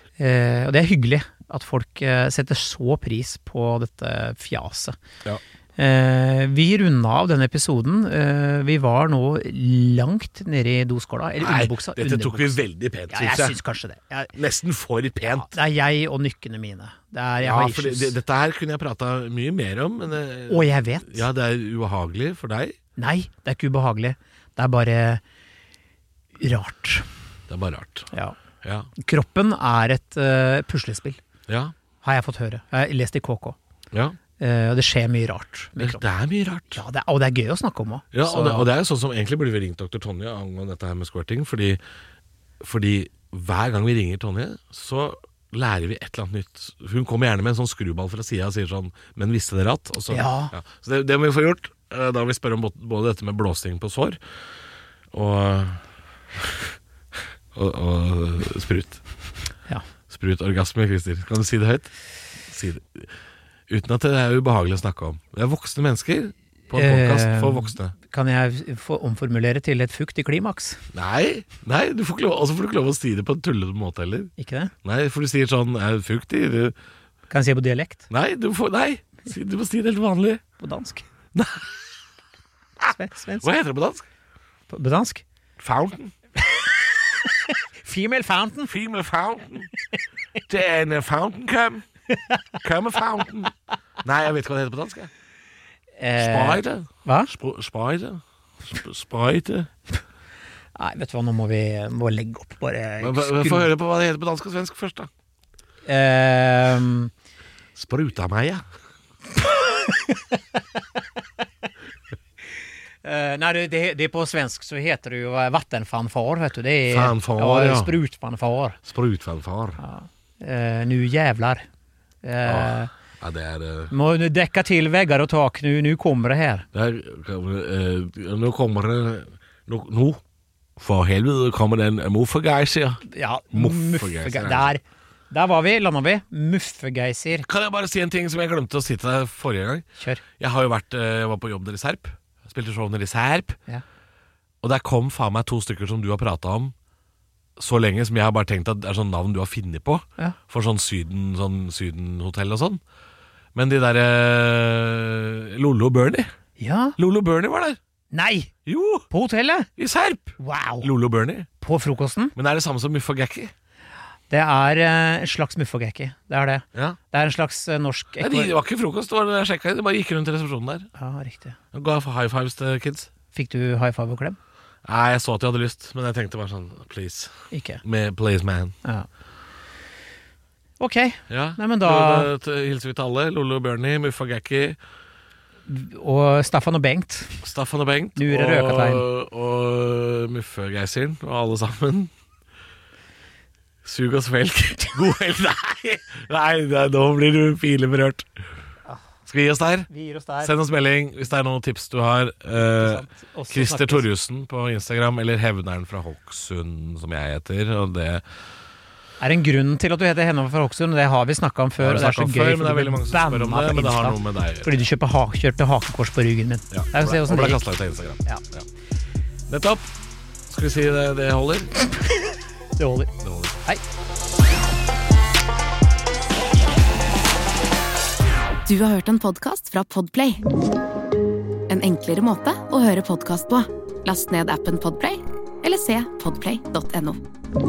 Eh, og det er hyggelig at folk eh, setter så pris på dette fjaset.
Ja.
Eh, vi rundet av denne episoden. Eh, vi var nå langt nede i doskåla. Eller
Nei,
underbuksa.
dette tok vi veldig pent,
Ja, jeg
synes jeg.
synes kanskje det. Jeg,
Nesten for
ja,
pent.
det er jeg og nykkene mine. Det er, jeg
Ja,
har
for det,
issues.
det, dette her kunne jeg pratet mye mer om, men det,
Og jeg vet.
ja, det er ubehagelig for deg.
Nei, det er ikke ubehagelig. Det er bare rart.
Det er bare rart.
Ja.
Ja,
Kroppen er et uh, puslespill,
ja,
har jeg fått høre. Jeg har lest i K K.
ja.
Uh, og det skjer mye rart med
Det,
kroppen.
det er mye rart.
Ja, det er, og det er gøy å snakke om også.
Ja,
Så-
og det, og det er jo sånn som egentlig burde vi ringt doktor Tonje angående dette her med squirting, fordi, fordi hver gang vi ringer Tonje, så lærer vi et eller annet nytt. Hun kommer gjerne med en sånn skruball fra siden og sier sånn, men visste dere at? Og så,
Ja.
Så det, det må vi få gjort. Eh, Da vil vi spørre om både- både dette med blåsting på sår, og, og, og sprut.
Ja.
Sprutorgasme, Christer. Kan du si det høyt? Si det. Uten at det er ubehagelig å snakke om. Det er voksne mennesker på en podcast
Eh,
for voksne.
Kan jeg få omformulere til et fuktig klimaks?
Nei, nei, du får ikke lov, altså får du ikke lov å si det på en tullete måte heller.
Ikke det?
Nei, for du sier sånn, er det fuktig? Du-
Kan jeg si det på dialekt?
Nei, du, får, nei, Si- du må si det helt vanlig.
På dansk?
Nei.
Sve- Svensk?
Hva heter det på dansk?
På, på dansk?
Fountain.
Female fountain?
Female fountain. Det er en uh, fountain cum. Cum fountain. Nei, jeg vet ikke hva det heter på dansk. jeg.
Eh,
Sprøyte.
hva?
Spr- Sprøyte. Sp- Sprøyte.
Nei, vet du hva, nå må vi må legge opp, bare
Men hva- hva- Få høre på hva det heter på dansk og svensk først, da.
Ehm,
Spruta meg, ja.
eh, nei, det, det, det på svensk så heter det jo eh, vattenfanfar, vet du. Det er,
Fanfar, ja.
Sprutfanfar.
Sprutfanfar.
Eh, nu jävlar. Eh,
Ja. Ja, det er uh,
Må nu däcka till väggar och tak, nu, nu kommer det här.
det er, uh, Nå kommer det Nå, nå for helvete kommer det en muffegeiser.
Ja,
Muffegeiser,
muffege-
altså.
Der, der var vi, landet vi. Muffegeiser.
Kan jeg bare si en ting som jeg glemte å si til deg forrige gang?
Kjør.
Jeg har jo vært, uh, jeg var på jobb nede i Serp. Spilte show nede i Serp.
Ja.
Og der kom faen meg to stykker som du har pratet om så lenge, som jeg har bare tenkt at det er sånn navn du har funnet på.
Ja.
For sånn syden, sånn sydenhotell og sånn. Men de der uh, Lollo og Bernie.
Ja.
Lollo og Bernie var der.
Nei!
Jo,
På hotellet?
i Serp.
Wow!
Lollo og Bernie.
På frokosten?
Men er det samme som Muffagakki?
Det er eh, en slags muffagekki. Det er det.
Ja.
Det er en slags eh, norsk
Nei, de, det var ikke frokost, det var det jeg sjekket. De bare gikk rundt i resepsjonen der.
Ja, riktig.
Og ga high fives til kids.
Fikk du high five og klem?
Nei, jeg så at de hadde lyst, men jeg tenkte bare sånn, please.
Ikke.
Med please man.
Ja. Ok.
Ja,
Nei, men da-
da t- hilser vi til alle. Lollo og Bernie, Muffagakki,
Og Staffan og Bengt.
Staffan og Bengt.
Nu er det røkategn.
Og, og Muffegeiseren og alle sammen. Sug oss velk. God helg. Nei, nei, nei, nå blir du pinlig berørt. Skal vi gi oss der?
Vi gir oss der.
Send oss melding hvis det er noen tips du har. Eh,
Også
Christer
snakkes.
Torjussen på Instagram, eller Hevneren fra Hokksund, som jeg heter. Og det
Er en grunn til at du heter Henne fra Hokksund? Det har vi snakket om før.
har vi
og det er så
snakket om
gøy,
før,
for
men det er
du
veldig
ble
mange som spør om
banna
det.
på
Men det har
Insta
noe med deg å gjøre.
Fordi du kjøper ha kjørte hakekors på ryggen min.
Ja,
Jeg vil se
og
hvordan
ble
det gikk.
kastet ut av Instagram.
Ja.
Ja. Nettopp. Skal vi si det, det holder?
Det holder.
Det holder.
Hei.
Du har hørt en podcast fra Podplay. En enklere måte å høre podcast på. Last ned appen Podplay, eller se podplay punktum no.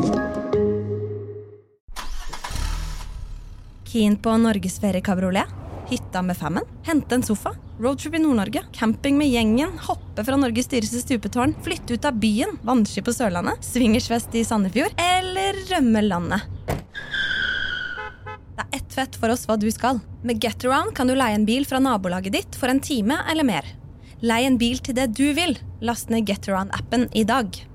Keen på Norgesferie kabriolet? Hytta med femmen? Hente en sofa? Roadtrip i Nord-Norge? Camping med gjengen? Hoppe fra Norges dyreste stupetårn? Flytte ut av byen? Vannski på Sørlandet? Swingersfest i Sandefjord? Eller rømme landet? Det er ett fett for oss hva du skal. Med GetAround kan du leie en bil fra nabolaget ditt for en time eller mer. Leie en bil til det du vil. Last ned GetAround-appen i dag.